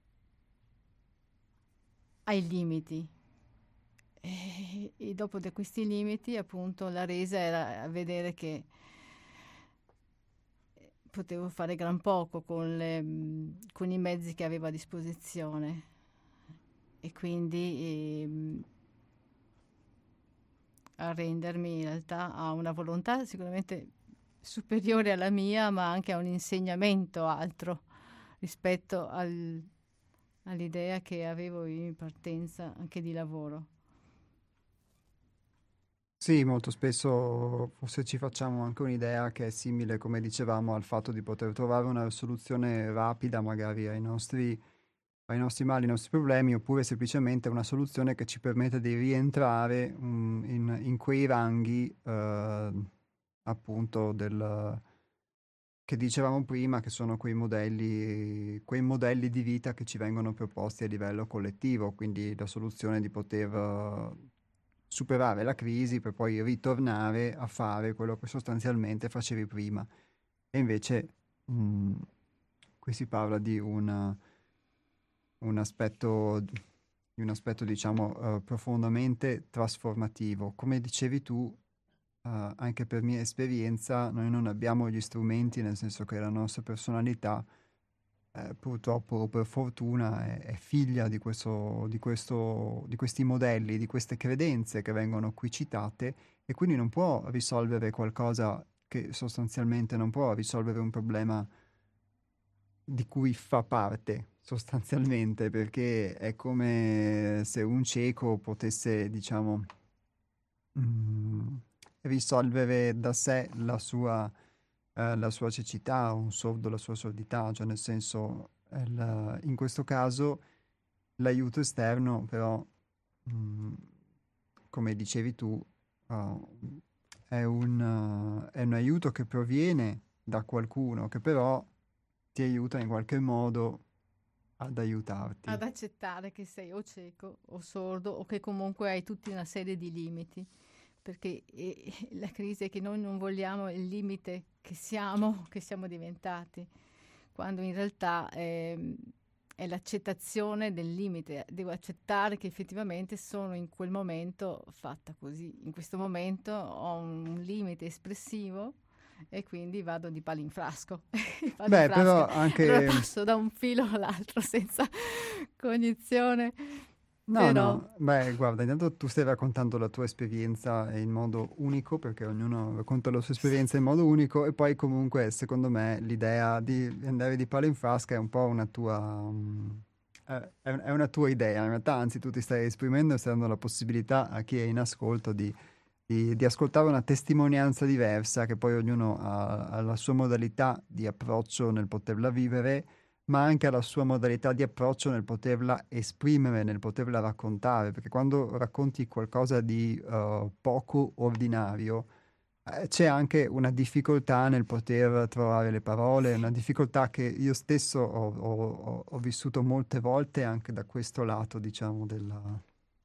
ai limiti. E, e dopo da questi limiti, appunto, la resa era a vedere che potevo fare gran poco con, le, mh, con i mezzi che avevo a disposizione e quindi ehm, arrendermi in realtà a una volontà sicuramente superiore alla mia, ma anche a un insegnamento altro rispetto al- all'idea che avevo in partenza anche di lavoro. Sì, molto spesso forse ci facciamo anche un'idea che è simile, come dicevamo, al fatto di poter trovare una soluzione rapida magari ai nostri, ai nostri mali, ai nostri problemi, oppure semplicemente una soluzione che ci permette di rientrare mm, in, in quei ranghi eh, appunto del, che dicevamo prima, che sono quei modelli, quei modelli di vita che ci vengono proposti a livello collettivo, quindi la soluzione di poter eh, superare la crisi per poi ritornare a fare quello che sostanzialmente facevi prima. E invece mh, qui si parla di una- un aspetto, di un aspetto, diciamo, eh, profondamente trasformativo. Come dicevi tu, eh, anche per mia esperienza, noi non abbiamo gli strumenti, nel senso che la nostra personalità, eh, purtroppo o per fortuna, è, è figlia di questo, di questo, di questi modelli, di queste credenze che vengono qui citate e quindi non può risolvere qualcosa che sostanzialmente non può risolvere un problema di cui fa parte sostanzialmente, perché è come se un cieco potesse, diciamo, mm, risolvere da sé la sua, eh, la sua cecità, un sordo la sua sordità, cioè nel senso, il- in questo caso l'aiuto esterno però, mm, come dicevi tu, uh, è un, uh, è un aiuto che proviene da qualcuno che però ti aiuta in qualche modo ad aiutarti. ad accettare che sei o cieco o sordo o che comunque hai tutta una serie di limiti, perché eh, la crisi è che noi non vogliamo il limite che siamo, che siamo diventati, quando in realtà ehm, è l'accettazione del limite. Devo accettare che effettivamente sono in quel momento fatta così. In questo momento ho un, un limite espressivo e quindi vado di palo in frasco. Palo in Beh, però frasca. Allora anche... passo da un filo all'altro senza cognizione. No, Però no, beh, guarda, intanto tu stai raccontando la tua esperienza in modo unico, perché ognuno racconta la sua esperienza in modo unico, e poi comunque, secondo me, l'idea di andare di palo in frasca è un po' una tua... mm, eh, è, è una tua idea, in realtà, anzi, tu ti stai esprimendo e stai dando la possibilità a chi è in ascolto di, di- di ascoltare una testimonianza diversa, che poi ognuno ha, ha la sua modalità di approccio nel poterla vivere, ma anche alla sua modalità di approccio nel poterla esprimere, nel poterla raccontare, perché quando racconti qualcosa di eh, poco ordinario, eh, c'è anche una difficoltà nel poter trovare le parole, una difficoltà che io stesso ho, ho- ho- ho vissuto molte volte anche da questo lato, diciamo, della,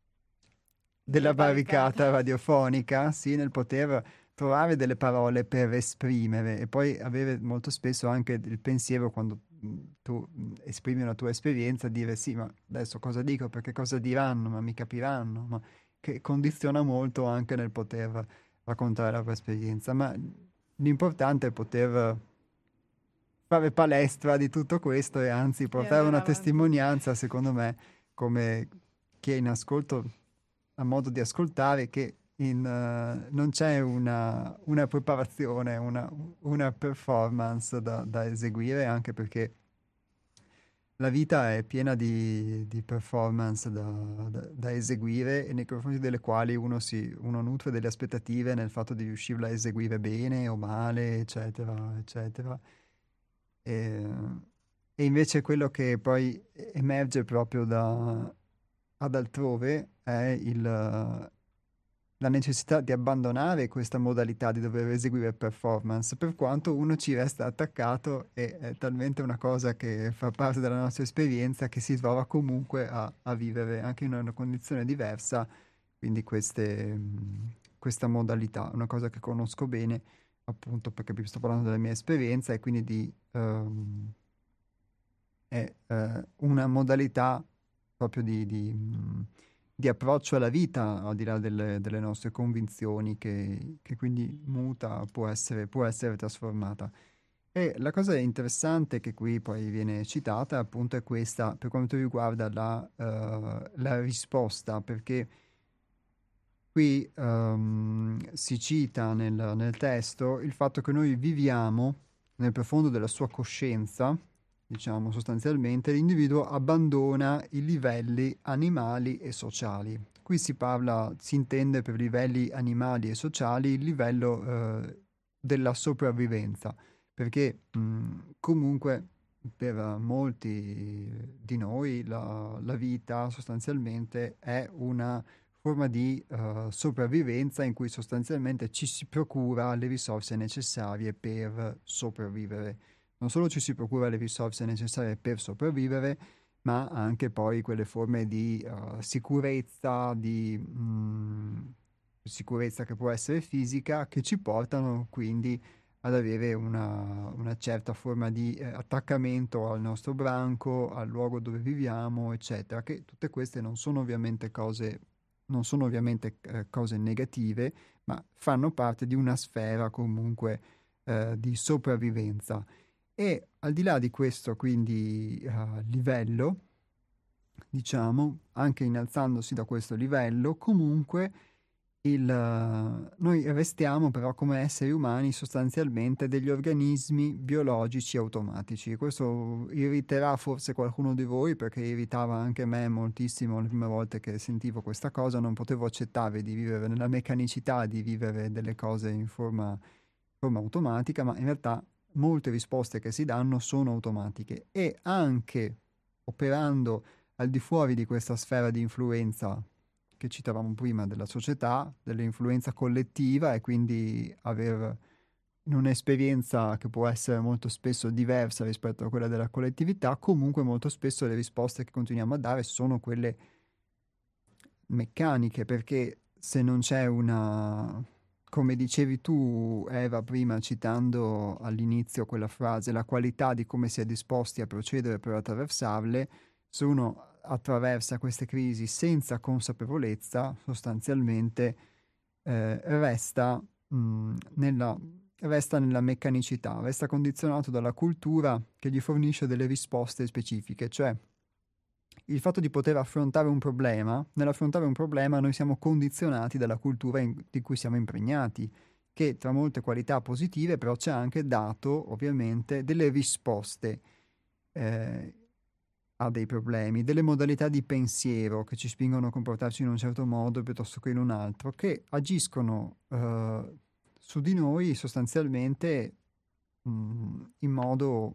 della della barricata. barricata radiofonica, sì, nel poter trovare delle parole per esprimere e poi avere molto spesso anche il pensiero quando mh, tu mh, esprimi una tua esperienza, dire sì, ma adesso cosa dico, perché cosa diranno, ma mi capiranno, ma che condiziona molto anche nel poter raccontare la tua esperienza, ma l'importante è poter fare palestra di tutto questo e anzi E portare andare una avanti. testimonianza, secondo me, come chi è in ascolto ha modo di ascoltare, che in, eh, non c'è una, una preparazione, una, una performance da, da eseguire, anche perché la vita è piena di, di performance da, da- da eseguire e nei confronti delle quali uno, si, uno nutre delle aspettative nel fatto di riuscirla a eseguire bene o male, eccetera, eccetera. E, e invece quello che poi emerge proprio da, ad altrove è il, la necessità di abbandonare questa modalità di dover eseguire performance, per quanto uno ci resta attaccato e è talmente una cosa che fa parte della nostra esperienza che si trova comunque a, a vivere anche in una condizione diversa, quindi queste, mh, questa modalità, una cosa che conosco bene appunto perché vi sto parlando della mia esperienza e quindi di, ehm, è eh, una modalità proprio di, di, mh, di approccio alla vita, al di là delle, delle nostre convinzioni, che, che quindi muta, può essere, può essere trasformata. E la cosa interessante che qui poi viene citata appunto è questa per quanto riguarda la, eh, la risposta, perché qui ehm, si cita nel, nel testo il fatto che noi viviamo nel profondo della sua coscienza, diciamo sostanzialmente, l'individuo abbandona i livelli animali e sociali. Qui si parla, si intende per livelli animali e sociali il livello eh, della sopravvivenza, perché mh, comunque per molti di noi la, la vita sostanzialmente è una forma di eh, sopravvivenza in cui sostanzialmente ci si procura le risorse necessarie per sopravvivere. Non solo ci si procura le risorse necessarie per sopravvivere, ma anche poi quelle forme di eh, sicurezza, di mh, sicurezza che può essere fisica, che ci portano quindi ad avere una, una certa forma di eh, attaccamento al nostro branco, al luogo dove viviamo, eccetera, che tutte queste non sono ovviamente cose, non sono ovviamente eh, cose negative, ma fanno parte di una sfera comunque eh, di sopravvivenza. E al di là di questo, quindi, eh, livello, diciamo, anche innalzandosi da questo livello, comunque il, eh, noi restiamo però come esseri umani sostanzialmente degli organismi biologici automatici. Questo irriterà forse qualcuno di voi, perché irritava anche me moltissimo le prime volte che sentivo questa cosa. Non potevo accettare di vivere nella meccanicità, di vivere delle cose in forma, forma automatica, ma in realtà molte risposte che si danno sono automatiche, e anche operando al di fuori di questa sfera di influenza che citavamo prima della società, dell'influenza collettiva, e quindi avere un'esperienza che può essere molto spesso diversa rispetto a quella della collettività. Comunque molto spesso le risposte che continuiamo a dare sono quelle meccaniche, perché se non c'è una, come dicevi tu Eva prima, citando all'inizio quella frase, la qualità di come si è disposti a procedere per attraversarle, se uno attraversa queste crisi senza consapevolezza, sostanzialmente eh, resta, mh, nella, resta nella meccanicità, resta condizionato dalla cultura che gli fornisce delle risposte specifiche. Cioè, il fatto di poter affrontare un problema, nell'affrontare un problema noi siamo condizionati dalla cultura in- di cui siamo impregnati, che tra molte qualità positive però ci ha anche dato ovviamente delle risposte eh, a dei problemi, delle modalità di pensiero che ci spingono a comportarci in un certo modo piuttosto che in un altro, che agiscono eh, su di noi sostanzialmente mh, in modo,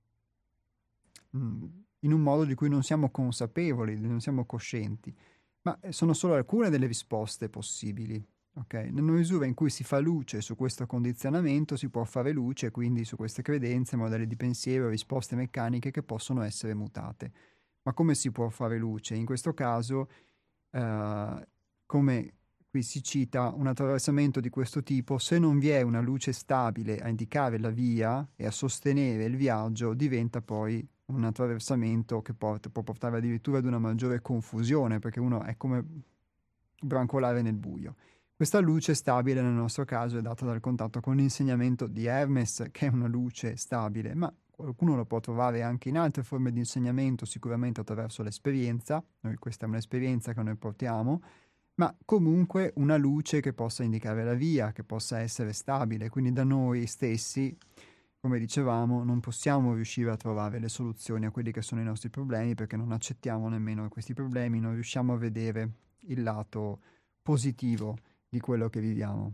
mh, in un modo di cui non siamo consapevoli, non siamo coscienti, ma eh, sono solo alcune delle risposte possibili. Ok? Nella misura in cui si fa luce su questo condizionamento, si può fare luce quindi su queste credenze, modelli di pensiero, risposte meccaniche che possono essere mutate. Ma come si può fare luce? In questo caso, eh, come qui si cita, un attraversamento di questo tipo, se non vi è una luce stabile a indicare la via e a sostenere il viaggio, diventa poi un attraversamento che porta, può portare addirittura ad una maggiore confusione, perché uno è come brancolare nel buio. Questa luce stabile nel nostro caso è data dal contatto con l'insegnamento di Hermes, che è una luce stabile, ma qualcuno lo può trovare anche in altre forme di insegnamento, sicuramente attraverso l'esperienza. Noi, questa è un'esperienza che noi portiamo, ma comunque una luce che possa indicare la via, che possa essere stabile. Quindi da noi stessi, come dicevamo, non possiamo riuscire a trovare le soluzioni a quelli che sono i nostri problemi, perché non accettiamo nemmeno questi problemi, non riusciamo a vedere il lato positivo di quello che viviamo.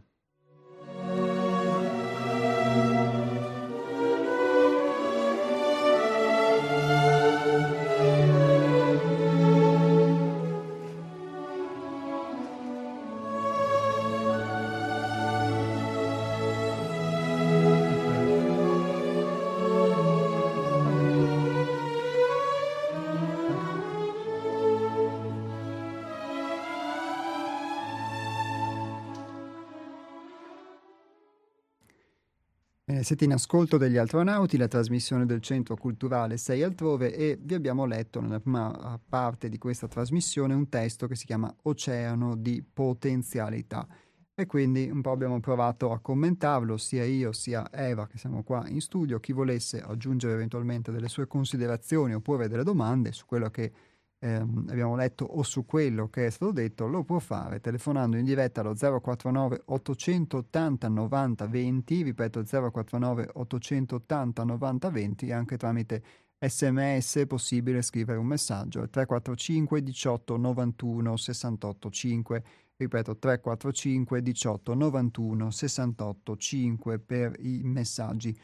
Eh, siete in ascolto degli Astronauti, la trasmissione del Centro Culturale sei Altrove, e vi abbiamo letto nella prima parte di questa trasmissione un testo che si chiama Oceano di Potenzialità, e quindi un po' abbiamo provato a commentarlo, sia io sia Eva che siamo qua in studio. Chi volesse aggiungere eventualmente delle sue considerazioni oppure delle domande su quello che ehm, abbiamo letto o su quello che è stato detto, lo può fare telefonando in diretta allo zero quattro nove ottocentottanta novanta venti, ripeto zero quattro nove ottocentottanta novanta venti, e anche tramite sms è possibile scrivere un messaggio al tre quattro cinque diciotto novantuno sessantotto cinque, ripeto tre quattro cinque diciotto novantuno sessantotto cinque per i messaggi.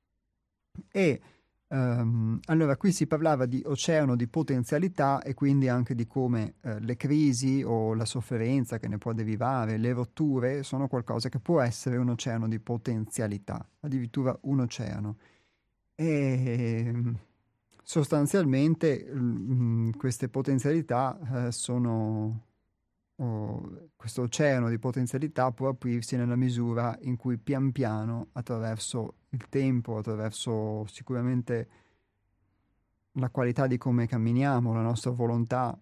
E Um, allora, qui si parlava di oceano di potenzialità, e quindi anche di come uh, le crisi o la sofferenza che ne può derivare, le rotture, sono qualcosa che può essere un oceano di potenzialità, addirittura un oceano. E sostanzialmente mh, queste potenzialità uh, sono... Oh, questo oceano di potenzialità può aprirsi nella misura in cui pian piano, attraverso il tempo, attraverso sicuramente la qualità di come camminiamo, la nostra volontà,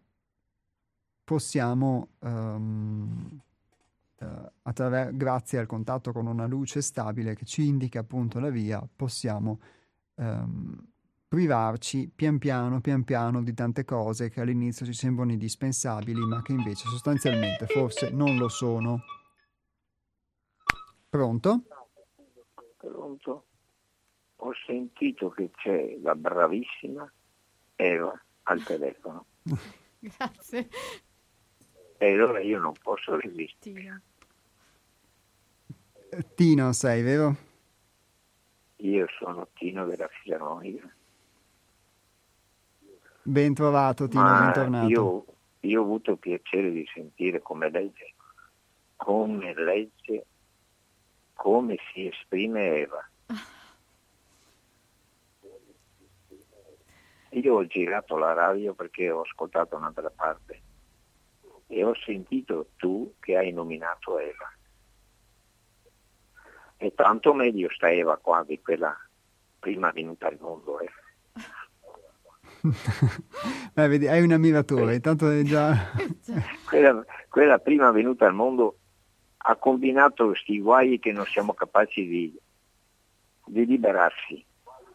possiamo, um, uh, attraver- grazie al contatto con una luce stabile che ci indica appunto la via, possiamo um, privarci pian piano, pian piano di tante cose che all'inizio ci sembrano indispensabili, ma che invece sostanzialmente forse non lo sono. Pronto? Pronto? Ho sentito che c'è la bravissima Eva al telefono. Grazie. E allora io non posso resistere. Tino. Tino sei, vero? Io sono Tino della Filarmonica. Ben trovato Tino, Ma bentornato. Io, io ho avuto piacere di sentire come legge, come legge, come si esprime Eva. Io ho girato la radio perché ho ascoltato un'altra parte e ho sentito tu che hai nominato Eva. E tanto meglio sta Eva qua di quella prima venuta al mondo. Eh. Beh, vedi, hai un ammiratore, intanto è già... quella, quella prima venuta al mondo ha combinato questi guai che non siamo capaci di, di liberarsi.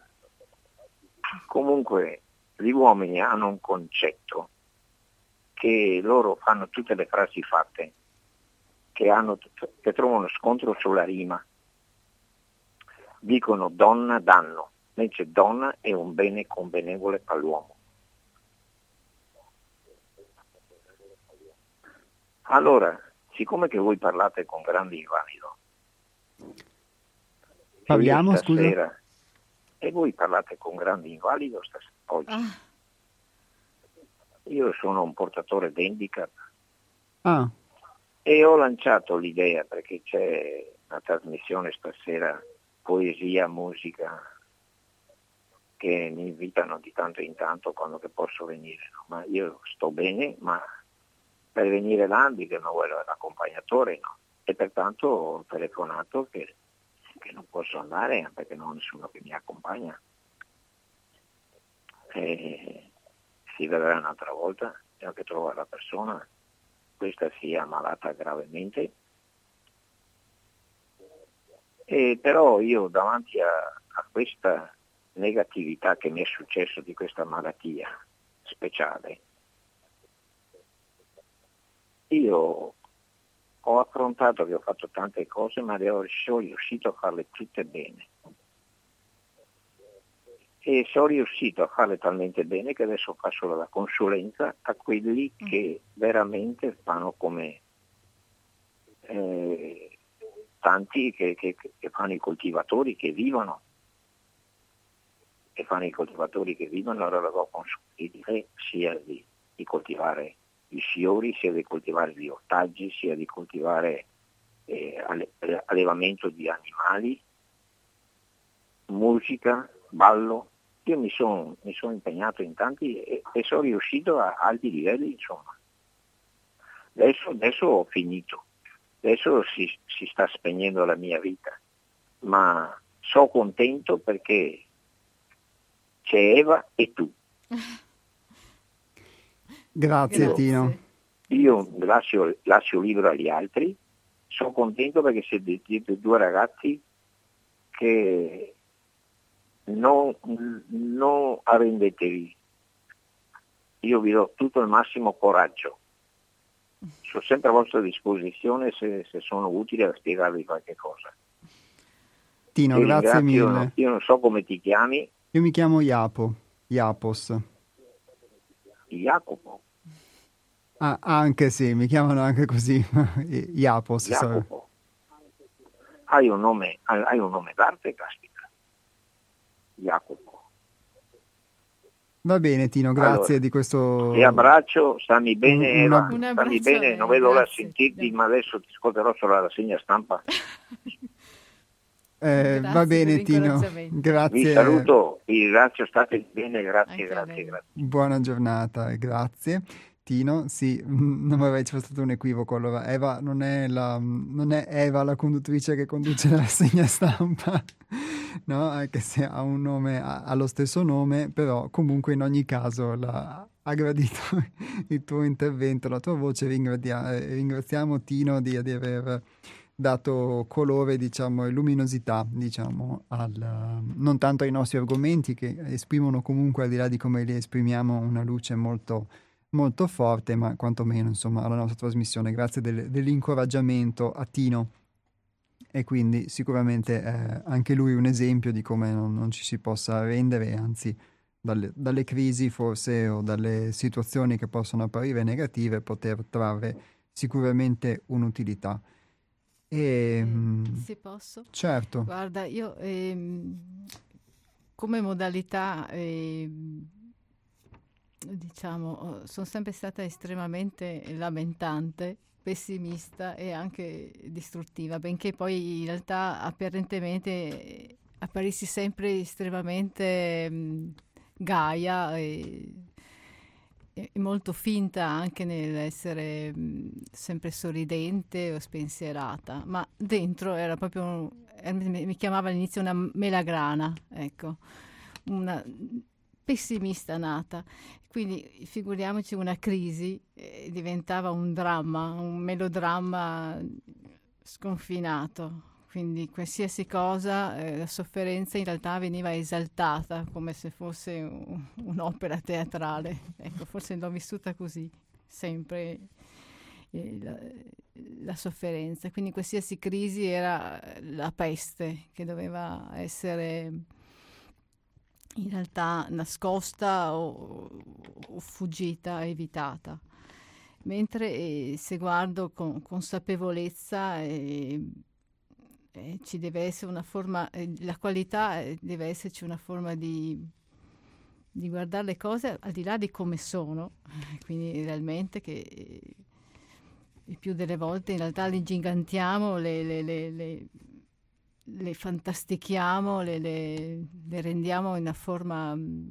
Comunque gli uomini hanno un concetto che loro fanno tutte le frasi fatte, che, hanno, che trovano scontro sulla rima. Dicono donna, danno, invece donna è un bene convenevole per l'uomo. Allora, siccome che voi parlate con grande invalido, parliamo, stasera, scusa? E voi parlate con grande invalido stasera, oggi. Ah. Io sono un portatore d'handicap Ah. e ho lanciato l'idea, perché c'è una trasmissione stasera, poesia, musica, che mi invitano di tanto in tanto quando che posso venire, no? Ma io sto bene, ma per venire là dicono vuole l'accompagnatore, no? E pertanto ho telefonato che, che non posso andare perché non ho nessuno che mi accompagna. E si vedrà un'altra volta, devo che trovare la persona, questa sia ammalata gravemente. E però io davanti a, a questa negatività che mi è successo di questa malattia speciale, io ho affrontato che ho fatto tante cose, ma le ho, sono riuscito a farle tutte bene. E sono riuscito a farle talmente bene che adesso faccio la consulenza a quelli che veramente fanno come eh, tanti che, che, che fanno i coltivatori, che vivono, che fanno i coltivatori che vivono, allora do consigli sia di, di coltivare i fiori, sia di coltivare gli ortaggi, sia di coltivare eh, alle, allevamento di animali, musica, ballo. Io mi sono mi son impegnato in tanti e, e sono riuscito a alti livelli, insomma. Adesso, adesso ho finito, adesso si, si sta spegnendo la mia vita, ma sono contento perché c'è Eva e tu. Grazie, Grazie. Tino. Io lascio, lascio libero agli altri, sono contento perché siete due ragazzi che non, non arrendetevi, io vi do tutto il massimo coraggio, sono sempre a vostra disposizione se, se sono utile a spiegarvi qualche cosa. Tino, Ti grazie ringrazio, mille. no- io non so come ti chiami. Io mi chiamo Iapo, Iapos. Jacopo. Ah, anche sì, mi chiamano anche così, Iapos. so- Jacopo. Hai un nome, hai hai un nome d'arte, caspita. Jacopo. Va bene, Tino, grazie Allora, di questo... Ti abbraccio, stammi bene, Un- una- Eva, Un stammi abbraccio a bene, lei, non vedo l'ora di grazie. sentirti, ma adesso ti ascolterò sulla rassegna stampa. Eh, Grazie va bene, per Tino. l'incoraggiamento. Vi Grazie. saluto, vi ringrazio, state bene, grazie, Anche a grazie, lei. grazie. Buona giornata e grazie. Tino, sì, mm, non vorrei ci fosse stato un equivoco. Allora, Eva non è, la, non è Eva la conduttrice che conduce la rassegna stampa, no? Anche se ha un nome, ha, ha lo stesso nome, però comunque in ogni caso la- ha gradito il tuo intervento, la tua voce. Ringradia- eh, ringraziamo Tino di, di aver dato colore, diciamo, e luminosità, diciamo, al, non tanto ai nostri argomenti che esprimono comunque, al di là di come li esprimiamo, una luce molto molto forte, ma quantomeno insomma alla nostra trasmissione. Grazie del- dell'incoraggiamento a Tino. e quindi sicuramente eh, anche lui un esempio di come non, non ci si possa arrendere, anzi dalle, dalle crisi forse o dalle situazioni che possono apparire negative poter trarre sicuramente un'utilità. E, Eh, mh, se posso? certo, Guarda, io ehm, come modalità, ehm, diciamo, oh, sono sempre stata estremamente lamentante, pessimista e anche distruttiva, benché poi in realtà apparentemente eh, apparissi sempre estremamente mh, gaia e, e molto finta anche nell'essere mh, sempre sorridente o spensierata, ma dentro era proprio, era- mi mi chiamava all'inizio una melagrana, ecco, una pessimista nata. Quindi figuriamoci una crisi, eh, diventava un dramma, un melodramma sconfinato. Quindi qualsiasi cosa, eh, la sofferenza in realtà veniva esaltata come se fosse un- un'opera teatrale. Ecco, forse l'ho vissuta così, sempre eh, la, la sofferenza. Quindi qualsiasi crisi era la peste che doveva essere in realtà nascosta o, o fuggita, evitata. Mentre eh, se guardo con consapevolezza, eh, eh, ci deve essere una forma, eh, la qualità eh, deve esserci una forma di, di guardare le cose al di là di come sono, quindi realmente che eh, il più delle volte in realtà le ingigantiamo, le, le, le, le le fantastichiamo, le, le- le rendiamo in una forma mh,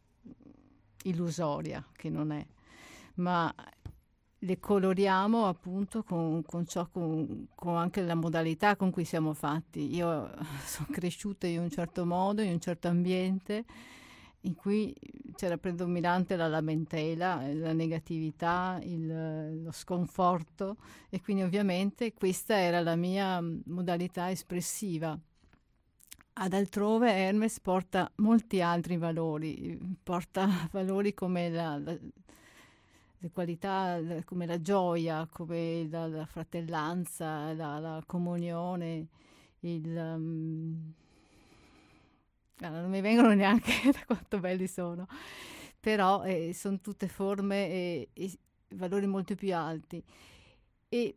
illusoria, che non è, ma le coloriamo appunto con, con ciò, con, con anche la modalità con cui siamo fatti. Io sono cresciuta in un certo modo, in un certo ambiente, in cui c'era predominante la lamentela, eh, la negatività, il- lo sconforto e quindi ovviamente questa era la mia mm, modalità espressiva. Ad altrove Hermes porta molti altri valori, porta valori come la, la- le qualità, la- come la gioia, come la, la fratellanza, la, la comunione, il... um, guarda, non mi vengono neanche da quanto belli sono, però eh, sono tutte forme e, e valori molto più alti. E,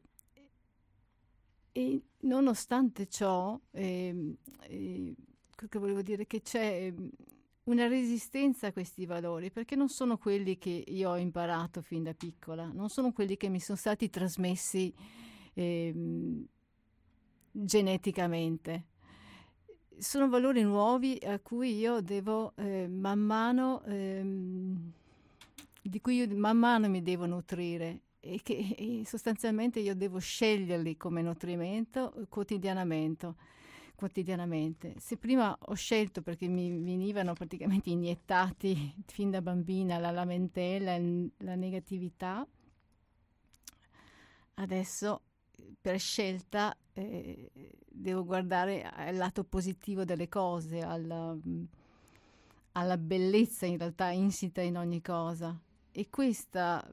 e nonostante ciò, ehm, eh, quel che volevo dire che c'è ehm, una resistenza a questi valori, perché non sono quelli che io ho imparato fin da piccola, non sono quelli che mi sono stati trasmessi ehm, geneticamente. Sono valori nuovi a cui io devo eh, man mano, ehm, di cui io man mano mi devo nutrire e che e sostanzialmente io devo sceglierli come nutrimento eh, quotidianamente. quotidianamente. Se prima ho scelto perché mi venivano praticamente iniettati fin da bambina la lamentela, il- la negatività, adesso per scelta eh, devo guardare al lato positivo delle cose, alla, mh, alla bellezza in realtà insita in ogni cosa. E questa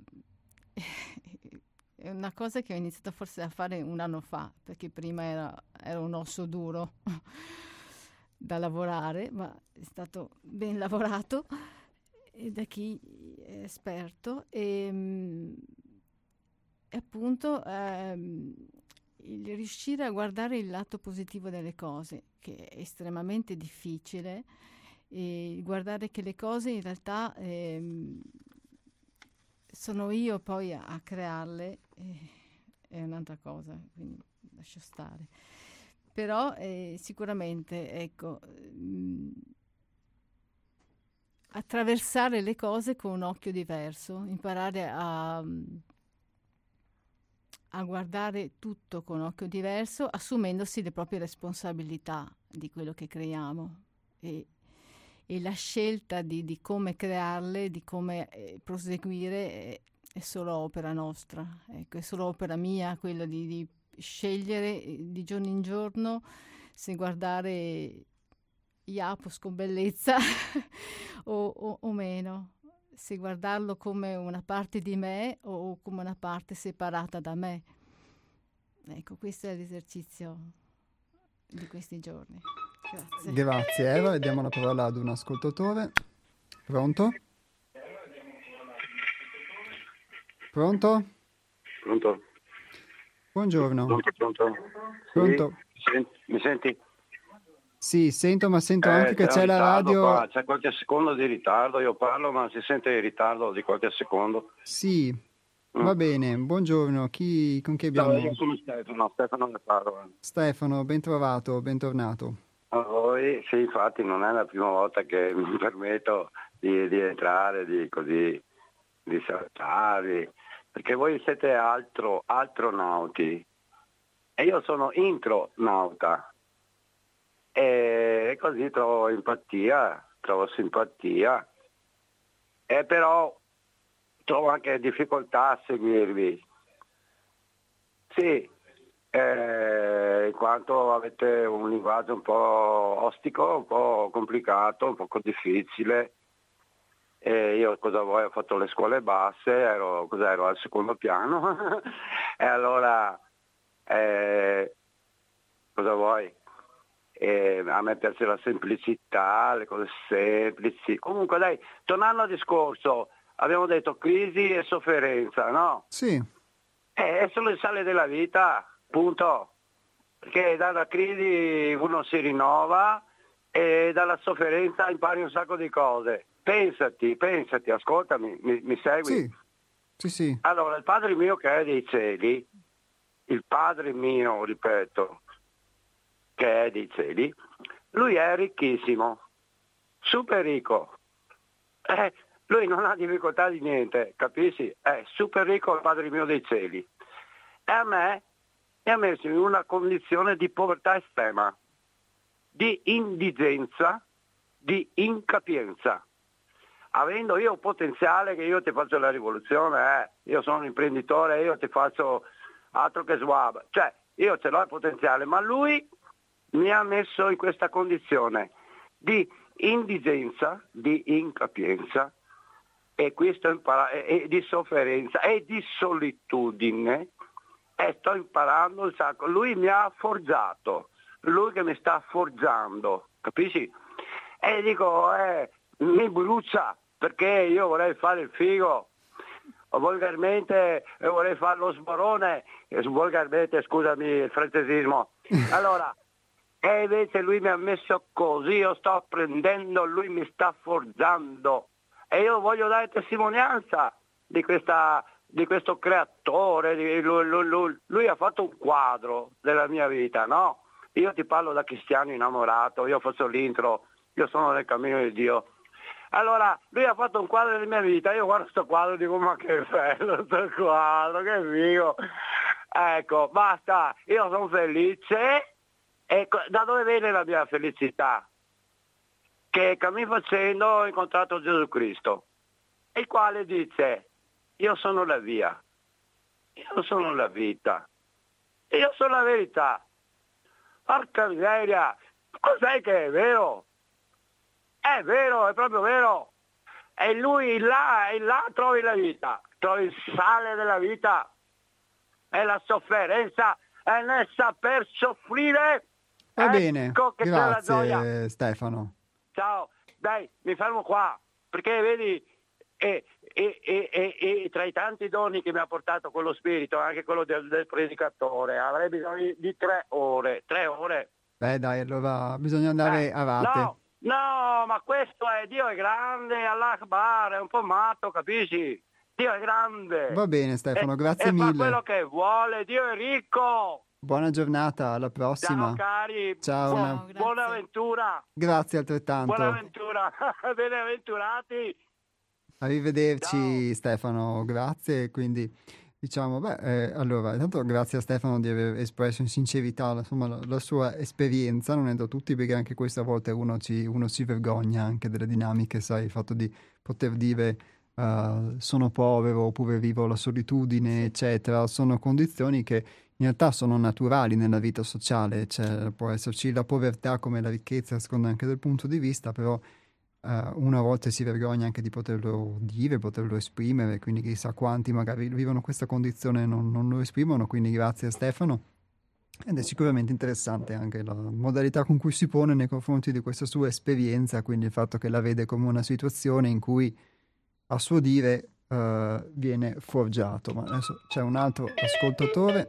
è una cosa che ho iniziato forse a fare un anno fa, perché prima era, era un osso duro da lavorare, ma è stato ben lavorato e da chi è esperto. E, mh, e appunto ehm, il riuscire a guardare il lato positivo delle cose, che è estremamente difficile, e guardare che le cose in realtà ehm, sono io poi a, a crearle, eh, è un'altra cosa, quindi lascio stare. Però eh, sicuramente, ecco, mh, attraversare le cose con un occhio diverso, imparare a, a guardare tutto con occhio diverso, assumendosi le proprie responsabilità di quello che creiamo e, e la scelta di, di come crearle, di come eh, proseguire è, è solo opera nostra, ecco, è solo opera mia quella di, di scegliere eh, di giorno in giorno se guardare Iapos con bellezza o, o, o meno, se guardarlo come una parte di me o come una parte separata da me. Ecco, questo è l'esercizio di questi giorni. Grazie. Grazie Eva, e diamo la parola ad un ascoltatore. Pronto? Pronto? Pronto? Buongiorno. Pronto, pronto? Pronto? Sì, mi senti? Sì, sento, ma sento Eh, anche che c'è la radio. Qua. C'è qualche secondo di ritardo, io parlo, ma si sente il ritardo di qualche secondo. Sì, Mm. va bene. Buongiorno. Chi, con chi abbiamo? No, io sono Stefano, Stefano ne parlo. Stefano, ben trovato, bentornato. A voi, sì, infatti non è la prima volta che mi permetto di, di entrare, di così, di salutarvi, perché voi siete altro, astronauti e io sono intronauta. E così trovo empatia, trovo simpatia, e però trovo anche difficoltà a seguirvi. Sì, eh, in quanto avete un linguaggio un po' ostico, un po' complicato, un po' difficile. E io cosa vuoi? Ho fatto le scuole basse, ero, cos'ero, al secondo piano e allora eh, cosa vuoi? E a me piace la semplicità, le cose semplici. Comunque dai, tornando al discorso, abbiamo detto crisi e sofferenza, no? Sì, Eh, sono le sale della vita, punto. Perché dalla crisi uno si rinnova e dalla sofferenza impari un sacco di cose. Pensati, pensati, ascoltami, mi, mi segui? sì, sì, sì. Allora, il Padre mio che è dei cieli, il Padre mio, ripeto, che è dei cieli, lui è ricchissimo, super ricco. Eh, lui non ha difficoltà di niente, capisci? È super ricco il Padre mio dei cieli. E a me mi ha messo in una condizione di povertà estrema, di indigenza, di incapienza. Avendo io potenziale che io ti faccio la rivoluzione, eh, io sono un imprenditore, io ti faccio altro che swab, cioè io ce l'ho il potenziale, ma lui mi ha messo in questa condizione di indigenza, di incapienza e, questo impara- e, e di sofferenza e di solitudine, e sto imparando un sacco. Lui mi ha forgiato, lui che mi sta forgiando, capisci? E dico, eh, mi brucia perché io vorrei fare il figo, o volgarmente eh, vorrei fare lo sborone, eh, volgarmente, scusami il francesismo. Allora, e invece lui mi ha messo così, io sto apprendendo, lui mi sta forgiando e io voglio dare testimonianza di, questa, di questo creatore, di, lui, lui, lui, lui ha fatto un quadro della mia vita, no? Io ti parlo da cristiano innamorato, io faccio l'intro, io sono nel cammino di Dio. Allora, lui ha fatto un quadro della mia vita, io guardo questo quadro e dico, ma che bello questo quadro, che figo. Ecco, basta, io sono felice. E da dove viene la mia felicità? Che cammin facendo ho incontrato Gesù Cristo, il quale dice, io sono la via, io sono la vita, io sono la verità. Porca miseria, cos'è che è vero? È vero, è proprio vero. E lui là, e là trovi la vita, trovi il sale della vita, è la sofferenza, è nel saper soffrire. Va Ecco bene, che c'è la gioia. grazie Stefano. Ciao, dai, mi fermo qua, perché vedi, e, e, e, e, e tra i tanti doni che mi ha portato quello spirito, anche quello del, del predicatore, avrei bisogno di tre ore, tre ore. Beh dai, allora bisogna andare Eh, a rate. No, no, ma questo è, Dio è grande, Allah Akbar, è un po' matto, capisci? Dio è grande. Va bene Stefano, E- grazie e fa mille. quello che vuole, Dio è ricco. Buona giornata, alla prossima. Ciao cari, Ciao, buona, una- grazie. buona avventura, Grazie altrettanto. buona avventura, beneventurati. Arrivederci Stefano, grazie. Quindi diciamo, beh, eh, allora, intanto grazie a Stefano di aver espresso in sincerità insomma, la, la sua esperienza, non è da tutti perché anche questa volta uno, ci, uno si vergogna anche delle dinamiche, sai, il fatto di poter dire eh, sono povero oppure vivo la solitudine, eccetera, sono condizioni che in realtà sono naturali nella vita sociale, cioè, può esserci la povertà come la ricchezza, secondo anche del punto di vista, però eh, una a volte si vergogna anche di poterlo dire, poterlo esprimere, quindi chissà quanti magari vivono questa condizione e non, non lo esprimono, quindi grazie a Stefano. Ed è sicuramente interessante anche la modalità con cui si pone nei confronti di questa sua esperienza, quindi il fatto che la vede come una situazione in cui, a suo dire, eh, viene forgiato. Ma adesso c'è un altro ascoltatore.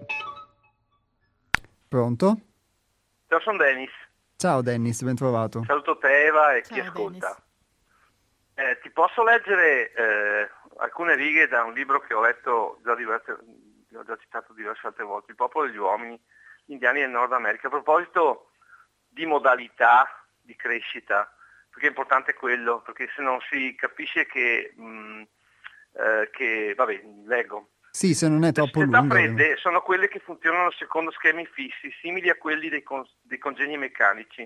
Pronto? Ciao, sono Dennis. Ciao Dennis, ben trovato. Saluto te, Eva, e Ciao, chi ascolta. Dennis. Eh, ti posso leggere eh, alcune righe da un libro che ho letto già diverse, ho già citato diverse altre volte, Il popolo degli uomini, gli indiani del Nord America, a proposito di modalità di crescita, perché è importante quello, perché se non si capisce che, mh, eh, che vabbè, leggo. Sì, se non è Le troppo società lungo. fredde sono quelle che funzionano secondo schemi fissi, simili a quelli dei, con- dei congegni meccanici.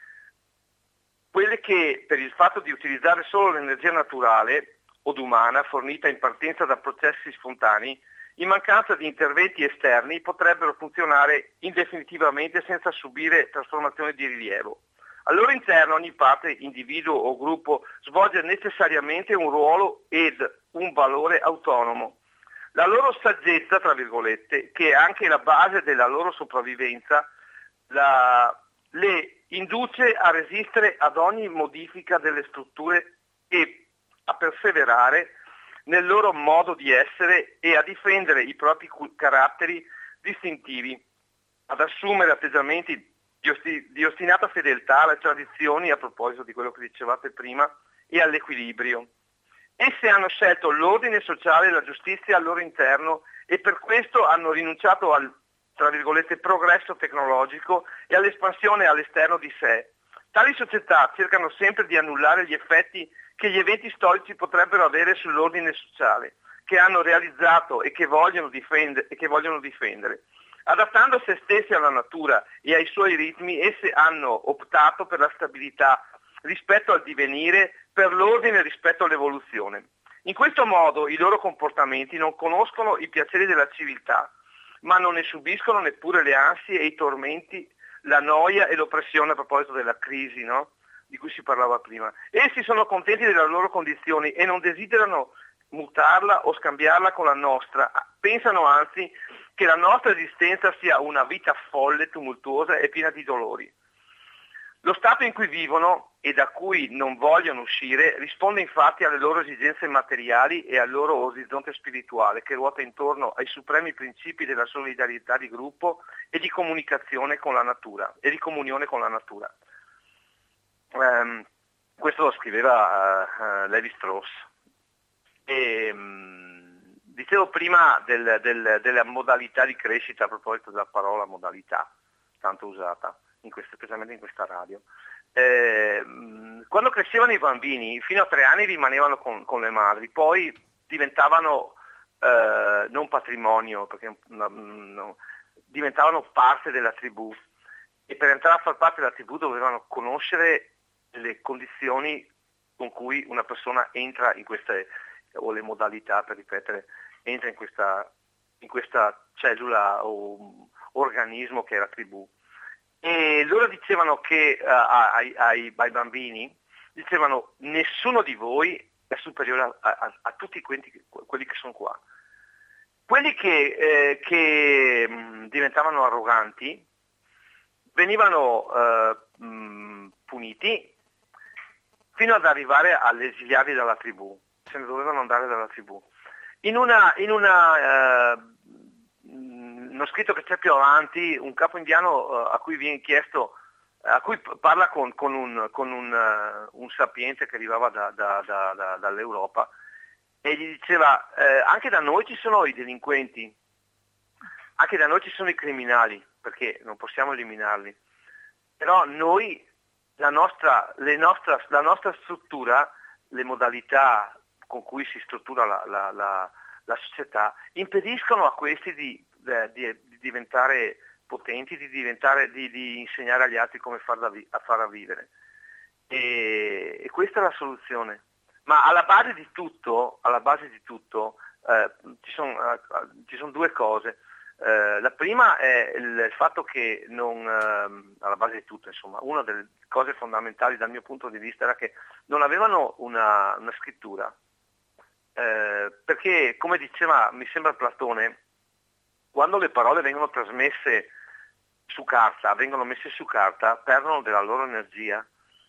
Quelle che, per il fatto di utilizzare solo l'energia naturale o umana fornita in partenza da processi spontanei, in mancanza di interventi esterni, potrebbero funzionare indefinitivamente senza subire trasformazioni di rilievo. Al loro interno ogni parte, individuo o gruppo, svolge necessariamente un ruolo ed un valore autonomo. La loro saggezza, tra virgolette, che è anche la base della loro sopravvivenza, la, le induce a resistere ad ogni modifica delle strutture e a perseverare nel loro modo di essere e a difendere i propri caratteri distintivi, ad assumere atteggiamenti di, osti- di ostinata fedeltà alle tradizioni, a proposito di quello che dicevate prima, e all'equilibrio. Esse hanno scelto l'ordine sociale e la giustizia al loro interno e per questo hanno rinunciato al, tra virgolette, progresso tecnologico e all'espansione all'esterno di sé. Tali società cercano sempre di annullare gli effetti che gli eventi storici potrebbero avere sull'ordine sociale, che hanno realizzato e che vogliono difendere, e che vogliono difendere. Adattando se stessi alla natura e ai suoi ritmi, esse hanno optato per la stabilità rispetto al divenire, per l'ordine rispetto all'evoluzione. In questo modo i loro comportamenti non conoscono i piaceri della civiltà, ma non ne subiscono neppure le ansie e i tormenti, la noia e l'oppressione a proposito della crisi, no? Di cui si parlava prima. Essi sono contenti delle loro condizioni e non desiderano mutarla o scambiarla con la nostra. Pensano anzi che la nostra esistenza sia una vita folle, tumultuosa e piena di dolori. Lo stato in cui vivono e da cui non vogliono uscire risponde infatti alle loro esigenze materiali e al loro orizzonte spirituale che ruota intorno ai supremi principi della solidarietà di gruppo e di comunicazione con la natura e di comunione con la natura. Um, questo lo scriveva uh, uh, Levi-Strauss. E, um, dicevo prima del, del, della modalità di crescita, a proposito della parola modalità, tanto usata. In questo, specialmente in questa radio. Eh, quando crescevano i bambini, fino a tre anni rimanevano con, con le madri, poi diventavano eh, non patrimonio, perché no, no, diventavano parte della tribù e per entrare a far parte della tribù dovevano conoscere le condizioni con cui una persona entra in queste, o le modalità per ripetere, entra in questa, in questa cellula o organismo che è la tribù. E loro dicevano che uh, ai, ai, ai bambini, dicevano nessuno di voi è superiore a, a, a tutti quelli, quelli che sono qua. Quelli che, eh, che mh, diventavano arroganti venivano uh, mh, puniti fino ad arrivare all'esiliarli dalla tribù, se ne dovevano andare dalla tribù. In una... In una uh, uno scritto che c'è più avanti, un capo indiano uh, a cui viene chiesto, a cui parla con, con, un, con un, uh, un sapiente che arrivava da, da, da, da, dall'Europa e gli diceva eh, anche da noi ci sono i delinquenti, anche da noi ci sono i criminali, perché non possiamo eliminarli, però noi, la nostra, le nostra, la nostra struttura, le modalità con cui si struttura la, la, la, la società, impediscono a questi di Di, di diventare potenti, di, diventare, di, di insegnare agli altri come farla vi, a farla vivere. E, e questa è la soluzione. Ma alla base di tutto, alla base di tutto eh, ci sono eh, ci son due cose. Eh, la prima è il, il fatto che non, eh, alla base di tutto, insomma, una delle cose fondamentali dal mio punto di vista era che non avevano una, una scrittura. Eh, perché, come diceva, mi sembra Platone, quando le parole vengono trasmesse su carta, vengono messe su carta, perdono della loro energia.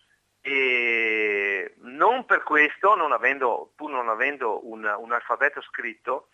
E non per questo, non avendo, pur non avendo un, un alfabeto scritto,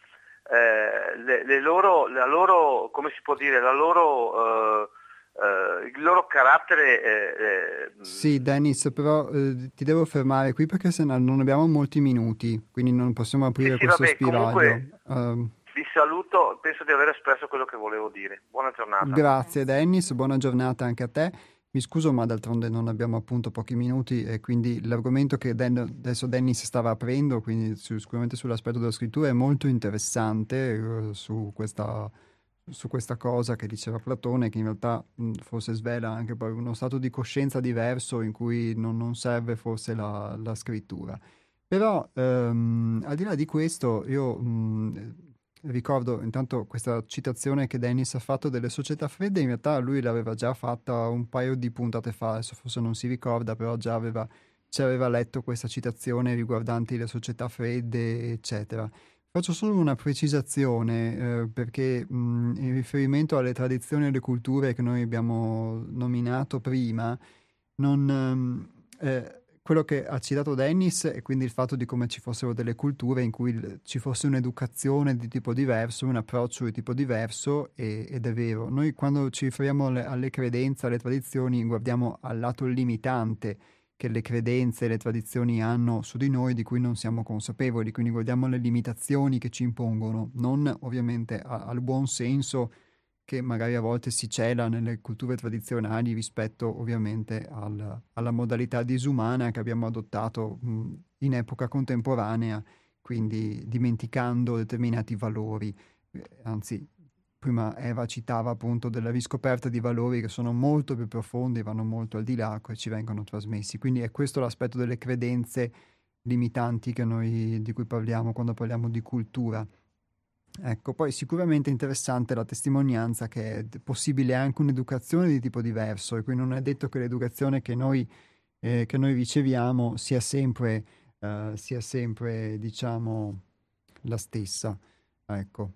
eh, le, le loro, la loro, come si può dire, la loro, eh, eh, il loro carattere... Eh, sì, Dennis, però eh, ti devo fermare qui perché se no non abbiamo molti minuti, quindi non possiamo aprire sì, sì, questo vabbè, spiraglio. Comunque, Uh, vi saluto, penso di aver espresso quello che volevo dire. Buona giornata. Grazie Dennis, buona giornata anche a te. Mi scuso, ma d'altronde non abbiamo appunto pochi minuti e quindi l'argomento che Den- adesso Dennis stava aprendo, quindi su- sicuramente sull'aspetto della scrittura, è molto interessante eh, su questa, su questa cosa che diceva Platone, che in realtà mh, forse svela anche poi uno stato di coscienza diverso in cui non, non serve forse la, la scrittura. Però ehm, al di là di questo, io mh, ricordo intanto questa citazione che Dennis ha fatto delle società fredde, in realtà lui l'aveva già fatta un paio di puntate fa, adesso forse non si ricorda, però già aveva, ci aveva letto questa citazione riguardanti le società fredde, eccetera. Faccio solo una precisazione, eh, perché mh, in riferimento alle tradizioni e alle culture che noi abbiamo nominato prima, non, ehm, eh, quello che ha citato Dennis è quindi il fatto di come ci fossero delle culture in cui l- ci fosse un'educazione di tipo diverso, un approccio di tipo diverso, e- ed è vero. Noi quando ci riferiamo alle, alle credenze, alle tradizioni, guardiamo al lato limitante che le credenze e le tradizioni hanno su di noi, di cui non siamo consapevoli, quindi guardiamo le limitazioni che ci impongono, non ovviamente a- al buon senso che magari a volte si cela nelle culture tradizionali rispetto ovviamente al- alla modalità disumana che abbiamo adottato mh, in epoca contemporanea, quindi dimenticando determinati valori. Eh, anzi, prima Eva citava appunto della riscoperta di valori che sono molto più profondi, vanno molto al di là e ci vengono trasmessi. Quindi è questo l'aspetto delle credenze limitanti che noi, di cui parliamo quando parliamo di cultura. Ecco, poi sicuramente interessante la testimonianza che è d- possibile anche un'educazione di tipo diverso, e quindi non è detto che l'educazione che noi, eh, che noi riceviamo sia sempre, eh, sia sempre, diciamo, la stessa. Ecco.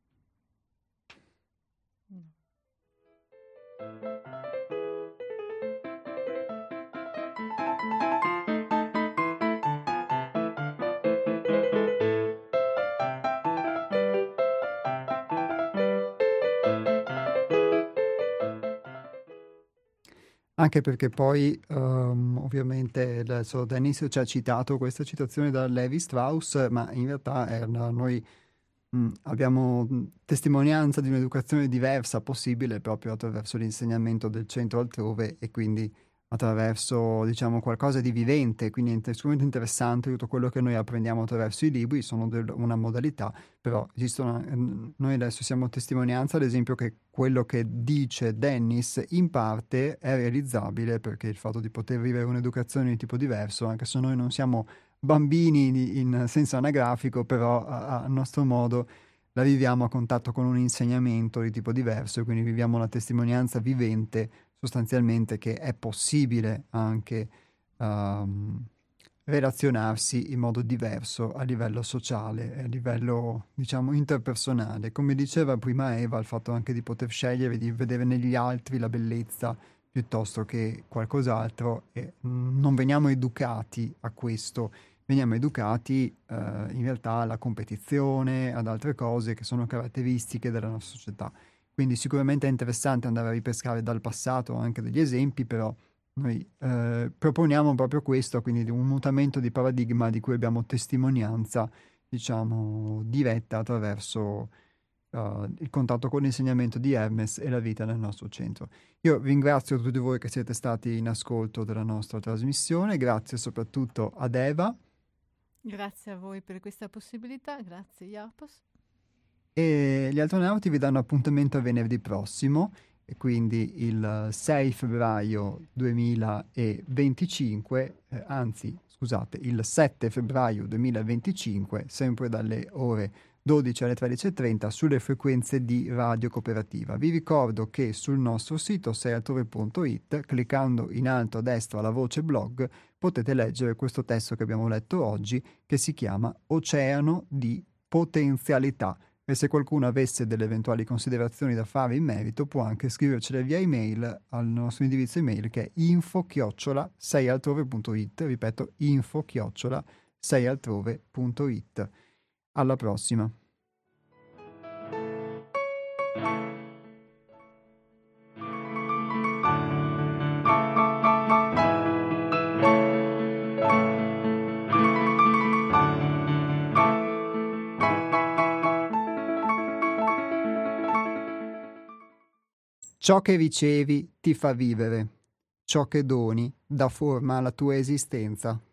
Anche perché poi, ehm, ovviamente, adesso Dennis ci ha citato questa citazione da Levi Strauss, ma in realtà è una- noi mh, abbiamo mh, testimonianza di un'educazione diversa possibile proprio attraverso l'insegnamento del centro altrove e quindi attraverso, diciamo, qualcosa di vivente, quindi è inter- sicuramente interessante tutto quello che noi apprendiamo attraverso i libri, sono del- una modalità, però esistono, ehm, noi adesso siamo testimonianza, ad esempio, che quello che dice Dennis in parte è realizzabile perché il fatto di poter vivere un'educazione di tipo diverso, anche se noi non siamo bambini in, in senso anagrafico, però a, a nostro modo la viviamo a contatto con un insegnamento di tipo diverso e quindi viviamo la testimonianza vivente sostanzialmente che è possibile anche ehm, relazionarsi in modo diverso a livello sociale, a livello, diciamo, interpersonale. Come diceva prima Eva, il fatto anche di poter scegliere di vedere negli altri la bellezza piuttosto che qualcos'altro, e mm, non veniamo educati a questo, veniamo educati eh, in realtà alla competizione, ad altre cose che sono caratteristiche della nostra società. Quindi sicuramente è interessante andare a ripescare dal passato anche degli esempi, però noi eh, proponiamo proprio questo, quindi di un mutamento di paradigma di cui abbiamo testimonianza, diciamo, diretta attraverso eh, il contatto con l'insegnamento di Hermes e la vita nel nostro centro. Io ringrazio tutti voi che siete stati in ascolto della nostra trasmissione, grazie soprattutto ad Eva. Grazie a voi per questa possibilità, grazie Iapos. E gli astronauti vi danno appuntamento a venerdì prossimo, e quindi il sei febbraio duemilaventicinque, eh, anzi scusate, il sette febbraio duemilaventicinque, sempre dalle ore dodici alle tredici e trenta sulle frequenze di Radio Cooperativa. Vi ricordo che sul nostro sito sei altrove punto it, cliccando in alto a destra la voce blog, potete leggere questo testo che abbiamo letto oggi, che si chiama Oceano di potenzialità. E se qualcuno avesse delle eventuali considerazioni da fare in merito, può anche scrivercele via email al nostro indirizzo email che è info chiocciola sei altrove punto it. Ripeto, info chiocciola sei altrove punto it. Alla prossima. Ciò che ricevi ti fa vivere, ciò che doni dà forma alla tua esistenza.